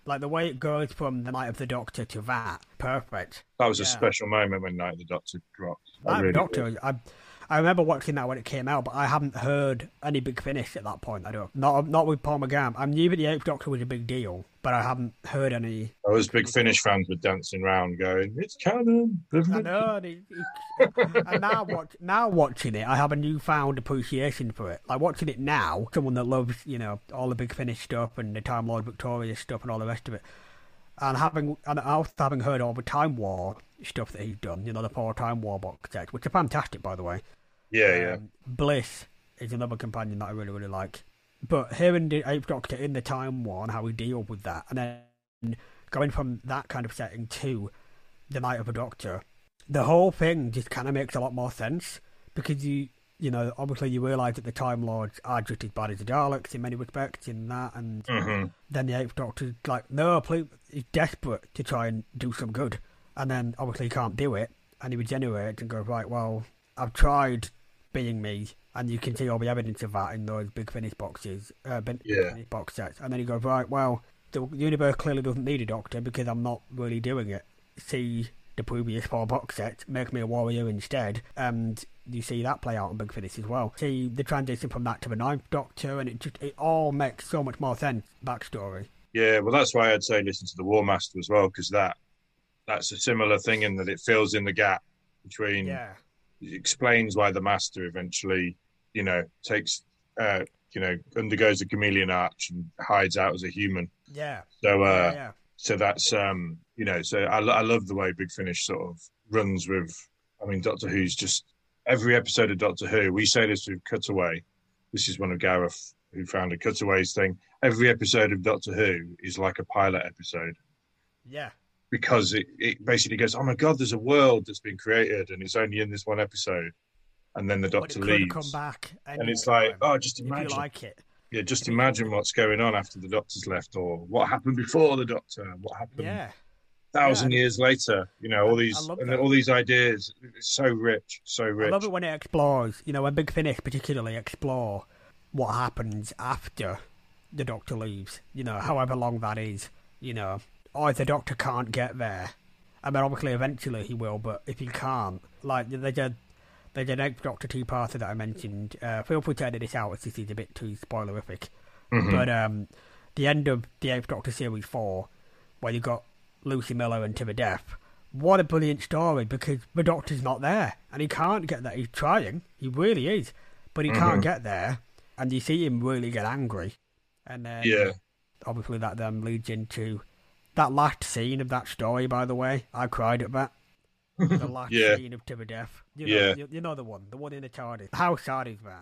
Like the way it goes from the Night of the Doctor to that, perfect. That was yeah. a special moment when Night of the Doctor dropped. Night of really the Doctor, did. I, I remember watching that when it came out, but I hadn't heard any Big Finish at that point. I don't, not not with Paul McGann. I knew that the Eighth Doctor was a big deal, but I hadn't heard any. I was Big Finish fans were dancing around, going, "It's canon." I know. And, it, it, and now, watch, now watching it, I have a newfound appreciation for it. Like watching it now, someone that loves, you know, all the Big Finish stuff and the Time Lord Victoria stuff and all the rest of it. And having, and also having heard all the Time War stuff that he's done, you know, the four Time War box sets, which are fantastic, by the way. Yeah, yeah. Um, Bliss is another companion that I really, really like. But hearing the Eighth Doctor in the Time War and how he deals with that, and then going from that kind of setting to the Night of the Doctor, the whole thing just kind of makes a lot more sense because you, you know, obviously you realise that the Time Lords are just as bad as the Daleks in many respects in that, and mm-hmm. then the Eighth Doctor's like, no, please, he's desperate to try and do some good, and then obviously he can't do it, and he regenerates and goes, right, well, I've tried being me, and you can see all the evidence of that in those Big Finish boxes, uh, Big Yeah. Finish box sets, and then he goes, right, well, the universe clearly doesn't need a Doctor because I'm not really doing it. See the previous four box sets, make me a warrior instead, and you see that play out in Big Finish as well. See the transition from that to the Ninth Doctor, and it just it all makes so much more sense backstory. Yeah, well, that's why I'd say listen to the War Master as well, because that that's a similar thing in that it fills in the gap between. Yeah. It explains why the Master eventually, you know, takes, uh, you know, undergoes the chameleon arch and hides out as a human. Yeah. So, uh, yeah, yeah. so that's, um, you know, so I, I love the way Big Finish sort of runs with. I mean, Doctor Who's just every episode of Doctor Who. We say this with Cutaway. This is one of Gareth who founded Cutaway's thing. Every episode of Doctor Who is like a pilot episode. Yeah. Because it, it basically goes, oh my God, there's a world that's been created and it's only in this one episode. And then the Doctor but it leaves. Come back and it's like, oh, just if imagine. you like it. Yeah, just imagine what's going on after the Doctor's left or what happened before the Doctor, what happened Yeah. thousand yeah, years later. You know, all these and all these ideas. It's so rich, so rich. I love it when it explores, you know, when Big Finish particularly explore what happens after the Doctor leaves, you know, however long that is, you know. Or if the Doctor can't get there, I mean, obviously eventually he will, but if he can't, like, there's a, there's an Eighth Doctor two-parter that I mentioned, uh, feel free to edit this out if this is a bit too spoilerific, mm-hmm. but um, the end of the Eighth Doctor Series four, where you got Lucy Miller and To the Death, what a brilliant story, because the Doctor's not there, and he can't get there. He's trying, he really is, but he mm-hmm. can't get there, and you see him really get angry, and then yeah. obviously that then leads into that last scene of that story, by the way. I cried at that. The last yeah. scene of To the Death. You know, yeah. you, you know the one. The one in the TARDIS. How sad is that?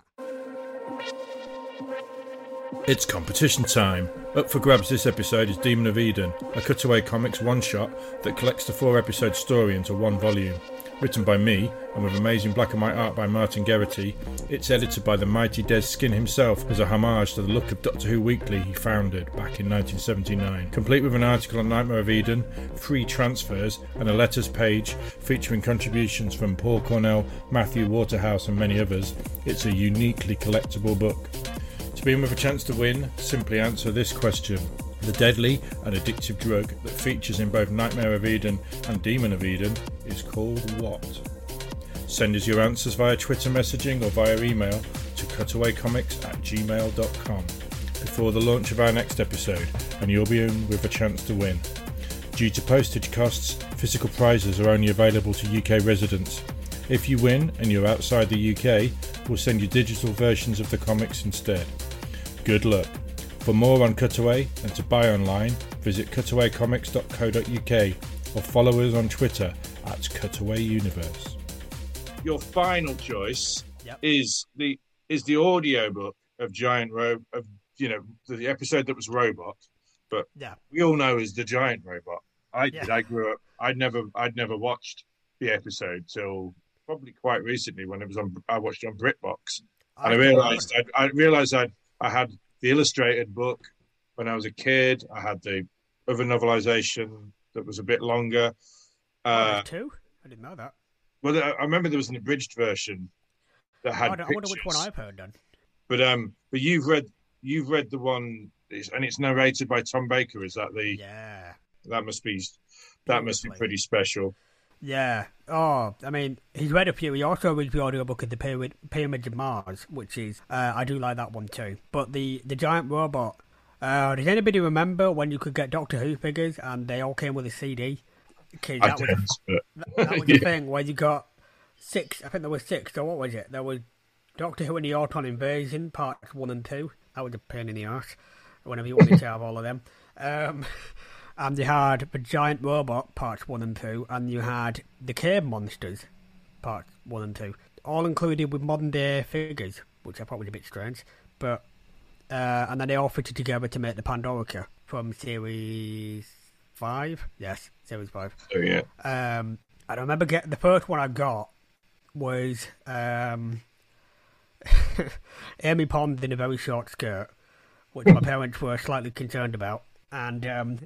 It's competition time. Up for grabs this episode is Demon of Eden, a Cutaway Comics one-shot that collects the four-episode story into one volume. Written by me, and with amazing black and white art by Martin Geraghty, it's edited by the mighty Des Skin himself as a homage to the look of Doctor Who Weekly he founded back in nineteen seventy-nine. Complete with an article on Nightmare of Eden, free transfers, and a letters page featuring contributions from Paul Cornell, Matthew Waterhouse and many others, it's a uniquely collectible book. To be in with a chance to win, simply answer this question. The deadly and addictive drug that features in both Nightmare of Eden and Demon of Eden is called what? Send us your answers via Twitter messaging or via email to cutawaycomics at gmail dot com before the launch of our next episode, and you'll be in with a chance to win. Due to postage costs, physical prizes are only available to U K residents. If you win and you're outside the U K, we'll send you digital versions of the comics instead. Good luck. For more on Cutaway and to buy online, visit cutaway comics dot co dot uk or follow us on Twitter at Cutaway Universe. Your final choice yep. is the is the audiobook of Giant Ro of you know the episode that was Robot, but yeah. we all know is the Giant Robot. I yeah. did. I grew up. I'd never I'd never watched the episode till probably quite recently when it was on. I watched it on BritBox, and I, I realized I'd, I realized I I had the illustrated book when I was a kid. I had the other novelization that was a bit longer. Uh, oh, two? I didn't know that. Well, I remember there was an abridged version that had. Oh, I, I wonder which one I've heard then. But um, but you've read you've read the one it's, and it's narrated by Tom Baker. Is that the? Yeah. That must be that must be pretty special. Yeah. Oh, I mean, he's read a few. He also reads the audiobook of the Pyramid, Pyramids of Mars, which is uh, I do like that one too. But the the giant robot. Uh, does anybody remember when you could get Doctor Who figures and they all came with a C D? Okay, that I was, didn't, a, but... that, that was yeah. the thing where you got six. I think there was six. So what was it? There was Doctor Who and the Auton Invasion parts one and two. That was a pain in the arse. Whenever you wanted to have all of them. Um, and you had the giant robot parts one and two, and you had the cave monsters parts one and two, all included with modern day figures, which I thought was a bit strange. But uh, and then they all fitted together to make the Pandorica from series five. Yes, series five. Oh yeah. Um, I remember getting the first one I got was um, Amy Pond in a very short skirt, which my parents were slightly concerned about, and um,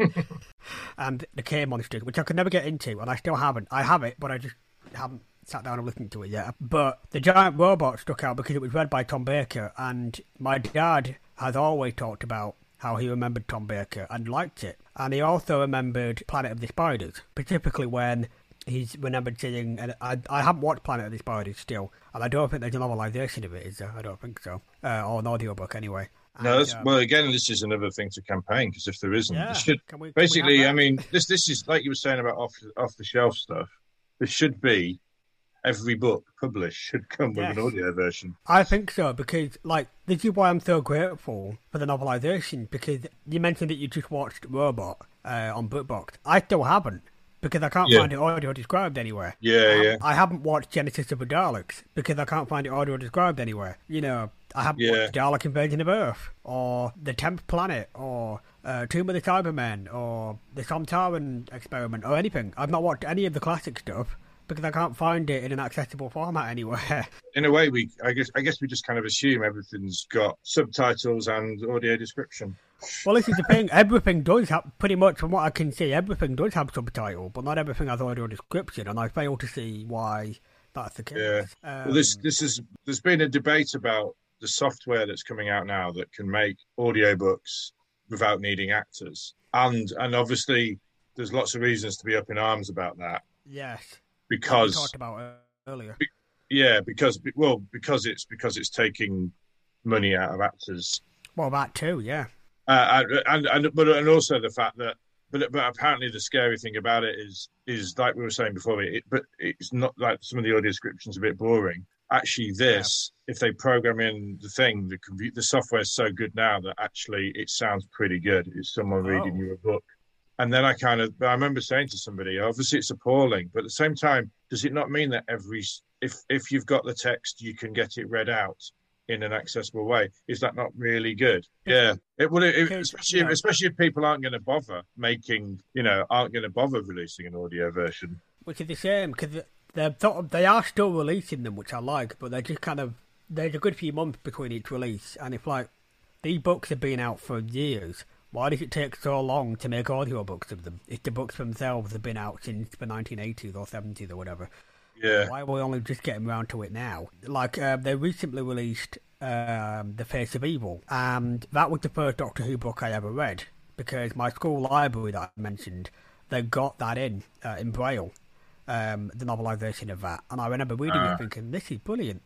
and the K Monsters, which I could never get into, and I still haven't. I have it, but I just haven't sat down and listened to it yet. But the giant robot stuck out because it was read by Tom Baker, and my dad has always talked about how he remembered Tom Baker and liked it. And he also remembered Planet of the Spiders, specifically when he's remembered seeing, and I, I haven't watched Planet of the Spiders still, and I don't think there's a novelisation of it, is there? I don't think so. Uh, or an audiobook, anyway. No, And, that's, um, well, again, this is another thing to campaign, because if there isn't, yeah, there should, can we, can basically, we have I that? mean, this this is, like you were saying about off, off-the-shelf stuff, there should be, every book published should come with Yes. an audio version. I think so, because, like, this is why I'm so grateful for the novelisation, because you mentioned that you just watched Robot uh, on BookBox. I still haven't, because I can't Yeah. find it audio described anywhere. Yeah, I, yeah. I haven't watched Genesis of the Daleks, because I can't find it audio described anywhere. You know, I haven't Yeah. watched Dalek Invasion of Earth, or The Tenth Planet, or uh, Tomb of the Cybermen, or The Sontaran Experiment, or anything. I've not watched any of the classic stuff, because I can't find it in an accessible format anywhere. In a way, we I guess I guess we just kind of assume everything's got subtitles and audio description. Well, this is the thing. Everything does have, pretty much from what I can see, everything does have subtitle, but not everything has audio description, and I fail to see why that's the case. Yeah. Um, Well, this this is there's been a debate about the software that's coming out now that can make audiobooks without needing actors, and and obviously there's lots of reasons to be up in arms about that yes, because we talked about earlier. yeah because well because it's because it's taking money out of actors. Well, that too, yeah. Uh, and and but and also the fact that but but apparently the scary thing about it is is like we were saying before, it but it's not like some of the audio description's a bit boring. Actually, this yeah. if they program in the thing, the computer, the software is so good now that actually it sounds pretty good. It's someone reading Oh. you a book. And then I kind of I remember saying to somebody, obviously it's appalling, but at the same time, does it not mean that every if if you've got the text, you can get it read out in an accessible way? Is that not really good? Yeah, it would, it, especially yeah. especially if people aren't going to bother making, you know, aren't going to bother releasing an audio version. Which is a shame, because they're sort of, they are still releasing them, which I like, but they're just kind of, there's a good few months between each release, and if, like, these books have been out for years, why does it take so long to make audiobooks of them if the books themselves have been out since the nineteen eighties or seventies or whatever? Yeah. Why are we only just getting around to it now? Like, uh, they recently released um, The Face of Evil, and that was the first Doctor Who book I ever read, because my school library that I mentioned, they got that in, uh, in Braille, um, the novelisation of that. And I remember reading Uh. it thinking, this is brilliant.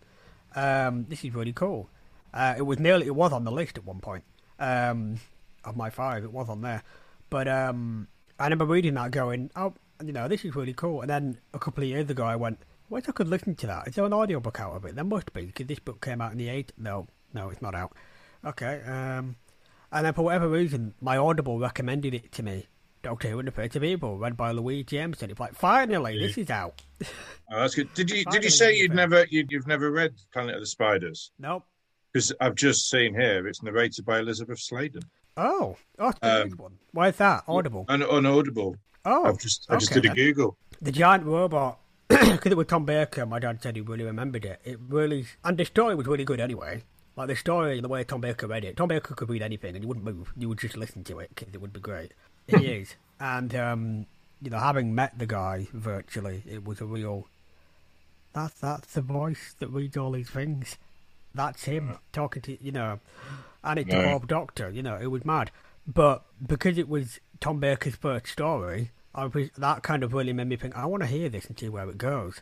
Um, this is really cool. Uh, it was nearly, it was on the list at one point, um, of my five, it was on there. But um, I remember reading that going, oh, you know, this is really cool. And then a couple of years ago I went, wait, I could listen to that. Is there an audiobook out of it? There must be, because this book came out in the eighties. No, no, it's not out. Okay. Um, and then for whatever reason, my Audible recommended it to me. Doctor Who and the Face of Evil, read by Louise Jameson. It's like, finally, Yeah. this is out. Oh, that's good. Did you did Finally, you say you'd fair. never you'd, you've never read Planet of the Spiders? Nope. Because I've just seen here it's narrated by Elizabeth Sladen. Oh, oh, it's the Um, next one. Where's that? Audible. Un, unaudible. Oh, I've just I just okay did a then. Google. The giant robot, because it was Tom Baker, my dad said he really remembered it. It really, and the story was really good anyway. Like the story and the way Tom Baker read it. Tom Baker could read anything and you wouldn't move. You would just listen to it because it would be great. He is. And, um, you know, having met the guy virtually, it was a real, that's, that's the voice that reads all these things. that's him talking to, you know, and it's No. the fourth Doctor, you know, it was mad. But because it was Tom Baker's first story, I was, that kind of really made me think, I want to hear this and see where it goes.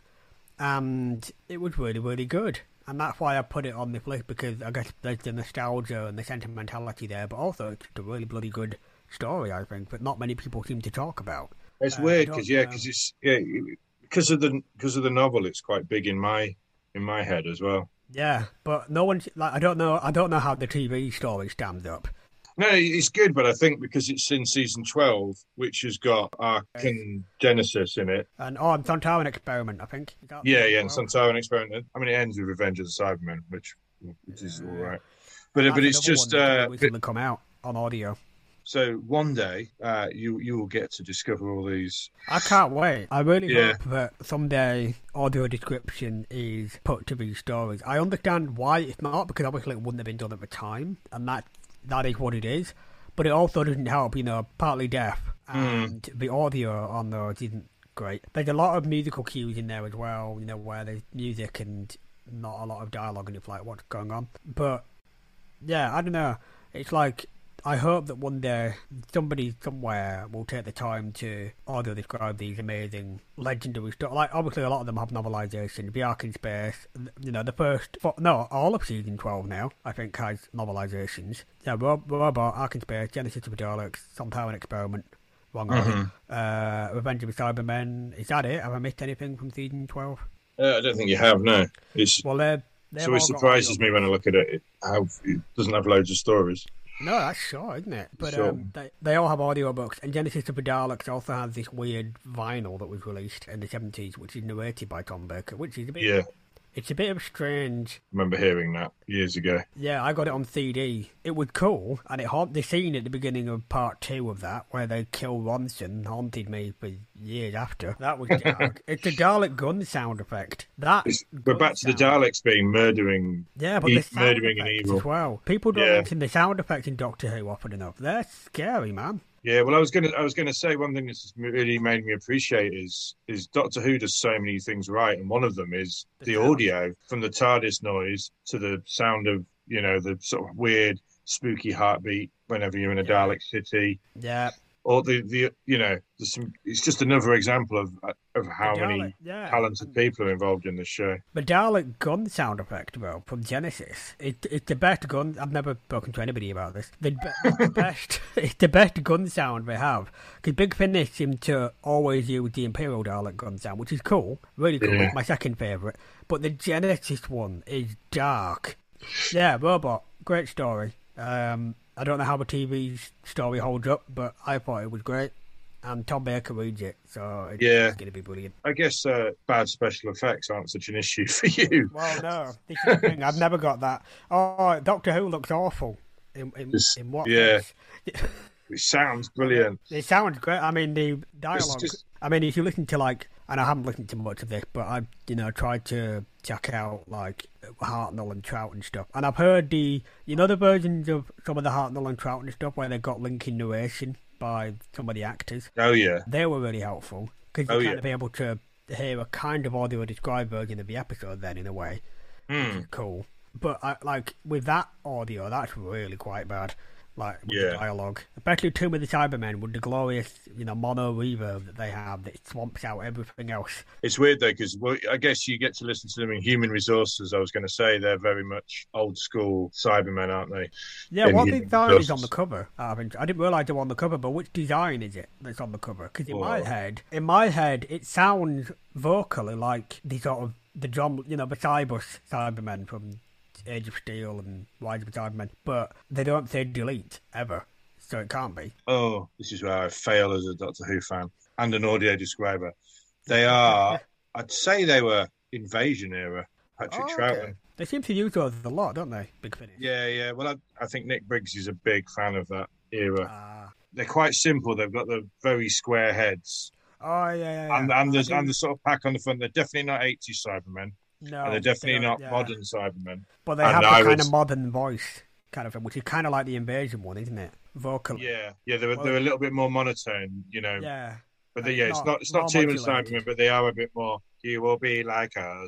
And it was really, really good. And that's why I put it on this list, because I guess there's the nostalgia and the sentimentality there, but also it's a really bloody good story, I think, that not many people seem to talk about. It's Uh, weird I because don't yeah, know. because it's yeah, because of the because of the novel, it's quite big in my in my head as well. Yeah, but no one, like, I don't know, I don't know how the T V story stands up. No, it's good, but I think because it's in season twelve, which has got Ark and Genesis in it. And, oh, and Sontaran Experiment, I think. Is that Yeah, yeah, and as well? Sontaran Experiment. I mean, it ends with Revenge of the Cybermen, which which is all right. But That's but it's another just one that's uh, only recently come out on audio. so one day uh, you you will get to discover all these. I can't wait. I really Yeah. hope that someday audio description is put to these stories. I understand why it's not, because obviously it wouldn't have been done at the time, and that that is what it is. But it also doesn't help, you know, partly deaf, and the audio on those isn't great. There's a lot of musical cues in there as well, you know, where there's music and not a lot of dialogue, and it's like, what's going on? But yeah, I don't know. It's like, I hope that one day somebody somewhere will take the time to audio describe these amazing legendary stories. Like, obviously, a lot of them have novelisation. The Ark in Space, you know, the first, no, all of season twelve now, I think, has novelisations. Yeah, Ro- Robot, Ark in Space, Genesis of the Daleks, Sontaran Experiment, wrong order. Uh, Revenge of the Cybermen. Is that it? Have I missed anything from season twelve? Uh, I don't think you have. No, it's Well, they're. they've so all it got surprises audio me when I look at it. How it doesn't have loads of stories. No, that's short, isn't it? But Sure. um, they, they all have audiobooks, and Genesis of the Daleks also has this weird vinyl that was released in the seventies, which is narrated by Tom Baker, which is a bit... Yeah, It's a bit of a strange... I remember hearing that years ago. Yeah, I got it on C D. It was cool, and it haunt the scene at the beginning of part two of that, where they kill Ronson, haunted me for years after. That was dark. It's a Dalek gun sound effect. That It's, we're gun back to the sound- Daleks being murdering, Yeah, but e- the sound murdering and effects evil. as well. People don't Yeah. mention the sound effects in Doctor Who often enough. They're scary, man. Yeah, well, I was gonna, I was gonna say one thing that's really made me appreciate is, is Doctor Who does so many things right, and one of them is The the sound. audio, from the TARDIS noise to the sound of, you know, the sort of weird, spooky heartbeat whenever you're in a Yeah. Dalek city, Yeah. or the, the, you know, there's some. It's just another example of of how The many Dalek- yeah. talented people are involved in this show. The Dalek gun sound effect, bro, from Genesis. It, it's the best gun. I've never spoken to anybody about this. The, be- it's the best. It's the best gun sound they have. Because Big Finish seem to always use the Imperial Dalek gun sound, which is cool, really cool. Yeah. It's my second favourite. But the Genesis one is dark. Yeah, Robot, great story. Um, I don't know how the T V story holds up, but I thought it was great. And Tom Baker reads it, so it's, Yeah. it's going to be brilliant. I guess uh, bad special effects aren't such an issue for you. Well, no, this is the thing. I've never got that. Oh, Doctor Who looks awful. In, in, Just- in what yeah. sense? It sounds brilliant. It sounds great. I mean, the dialogue. just- I mean, if you listen to, like, and I haven't listened to much of this, but I've, you know, tried to check out, like, Hartnell and Trout and stuff. And I've heard the, you know, the versions of some of the Hartnell and Trout and stuff where they got linking narration by some of the actors. Oh yeah, They were really helpful because you Oh, kind yeah. of be able to hear a kind of audio described version of the episode then, in a way. Hmm. Cool. But I, like with that audio, that's really quite bad. Like with Yeah. the dialogue, especially Tomb of the Cybermen with the glorious, you know, mono reverb that they have that swamps out everything else. It's weird though because well, I guess you get to listen to them in Human Resources. I was going to say they're very much old school Cybermen, aren't they? Yeah, And what Human design is Resources. on the cover? I haven't- I didn't realise they were on the cover, but which design is it that's on the cover? Because in my Oh. head, in my head, it sounds vocally like the sort of the drum, you know, the Cybus Cybermen from Age of Steel and Rise of the Cybermen, but they don't say delete ever, so it can't be. Oh, this is where I fail as a Doctor Who fan and an audio describer. They are, I'd say they were Invasion era. Patrick Oh, Troughton. okay. They seem to use those a lot, don't they? Big Finish. Yeah, yeah. Well, I, I think Nick Briggs is a big fan of that era. Ah. They're quite simple. They've got the very square heads, Oh yeah, yeah, yeah. and and I there's do- and the sort of pack on the front. They're definitely not eighties Cybermen, no, and they're they definitely don't- not yeah. modern Cybermen. But they and have the I kind was- of modern voice kind of thing, which is kind of like the Invasion one, isn't it? Vocal. Yeah, yeah. They're Well- they're a little bit more monotone, you know. Yeah. But they, yeah, it's Not- not it's not more Team and modulated. Cybermen, but they are a bit more. You will be like us.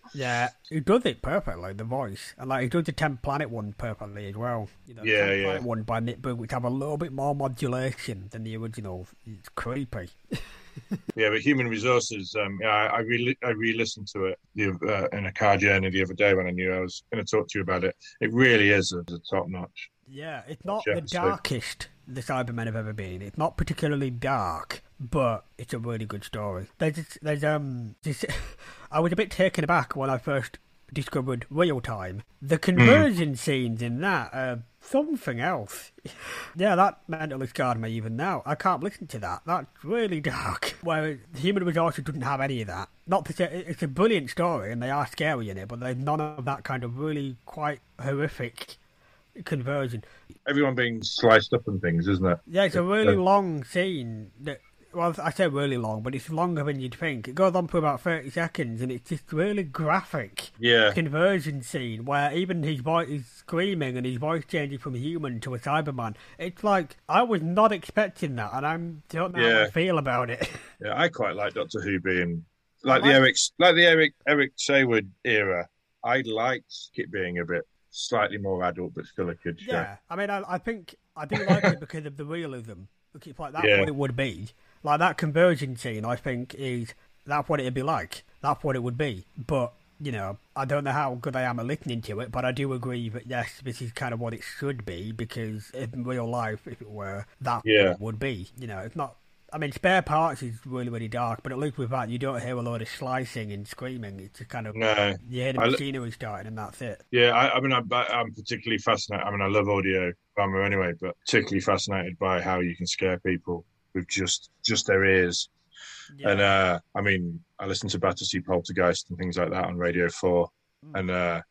Yeah, he does it perfectly, the voice. And like he does the tenth Planet one perfectly as well. You know, Yeah, the tenth yeah. Planet one by Nick Berg, which have a little bit more modulation than the original. It's creepy. Yeah, but Human Resources, um, yeah, I, I re I re-listened to it the, uh, in a car journey the other day when I knew I was going to talk to you about it. It really is a, a top-notch. Yeah, it's not Yeah, the so- darkest the Cybermen have ever been. It's not particularly dark, but it's a really good story. There's, there's um, this, I was a bit taken aback when I first discovered Real Time. The conversion scenes in that are something else. Yeah, that mentally scarred me even now. I can't listen to that. That's really dark. Where Human Resources doesn't have any of that. Not to say it's a brilliant story and they are scary in it, but there's none of that kind of really quite horrific conversion. Everyone being sliced up and things, isn't it? Yeah, it's a really Uh, long scene. That, well, I say really long, but it's longer than you'd think. It goes on for about thirty seconds, and it's just really graphic Yeah. conversion scene where even his voice is screaming and his voice changes from human to a Cyberman. It's like, I was not expecting that, and I don't know how Yeah. I feel about it. Yeah, I quite like Doctor Who being like the like- Eric, like the Eric Eric Saywood era. I liked it being a bit slightly more adult, but still a good show. Yeah, I mean, I, I think I do like it because of the realism. Look, it's like that's Yeah. what it would be. Like that conversion scene, I think is that's what it'd be like. That's what it would be. But you know, I don't know how good I am at listening to it, but I do agree that yes, this is kind of what it should be because in real life, if it were, that's Yeah. what it would be. You know, it's not. I mean, Spare Parts is really, really dark, but at least with that, you don't hear a load of slicing and screaming. It's just kind of No. you hear the I li- machinery starting, and that's it. Yeah, I, I mean, I'm, I'm particularly fascinated. I mean, I love audio drama anyway, but particularly fascinated by how you can scare people with just just their ears. Yeah. And uh, I mean, I listen to Battersea Poltergeist and things like that on Radio Four, Mm. and uh,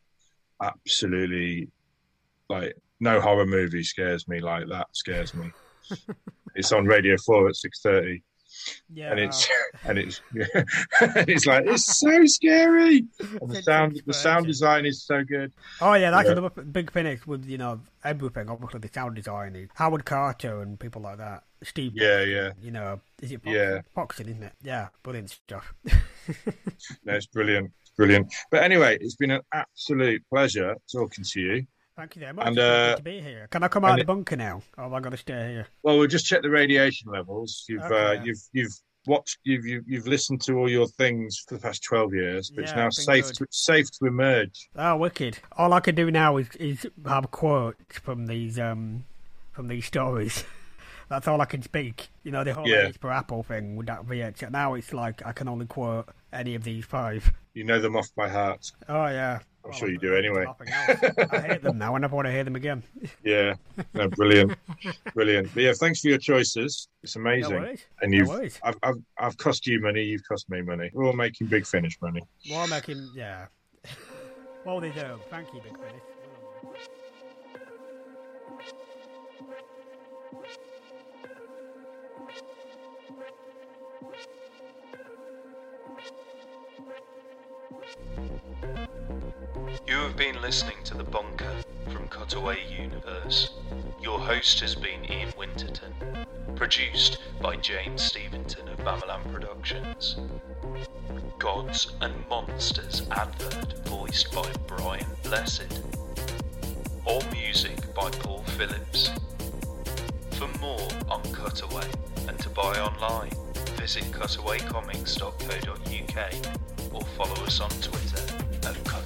absolutely, like, no horror movie scares me like that scares me. It's on Radio Four at six thirty, yeah, and it's and it's it's like it's so scary. And the It's sound, the sound expensive. design is so good. Oh yeah, that's Yeah. another big finish with you know everything. Obviously, the sound design is Howard Carter and people like that. Steve. Yeah, Foxton, yeah. You know, is it Foxton? Yeah. Foxton, isn't it? Yeah, brilliant stuff. No, it's brilliant, brilliant. But anyway, it's been an absolute pleasure talking to you. Thank you very much. And, It's uh, good to be here. Can I come out of and the it- bunker now, or am I going to stay here? Well, we'll just check the radiation levels. You've Okay. uh, you've you've watched, you've, you've you've listened to all your things for the past twelve years, but it's Yeah, now it's been safe good. to safe to emerge. Oh, wicked! All I can do now is is have quotes from these um from these stories. That's all I can speak. You know, the whole Yeah. H for Apple thing with that V H. Now it's like I can only quote any of these five. You know them off by heart. Oh yeah. I'm Well, sure you if do there's anyway. nothing else, I hate them now. I never want to hear them again. Yeah, no, brilliant, brilliant. But yeah, thanks for your choices. It's amazing. No worries. And No you've, worries. I've, I've, I've cost you money. You've cost me money. We're all making Big Finish money. Well, making yeah. Well, they do. Thank you, Big Finish. You have been listening to The Bunker from Cutaway Universe. Your host has been Ian Winterton. Produced by James Steventon of Bamalam Productions. Gods and Monsters advert voiced by Brian Blessed. All music by Paul Phillips. For more on Cutaway and to buy online, visit cutaway comics dot co dot uk or follow us on Twitter at Cutaway.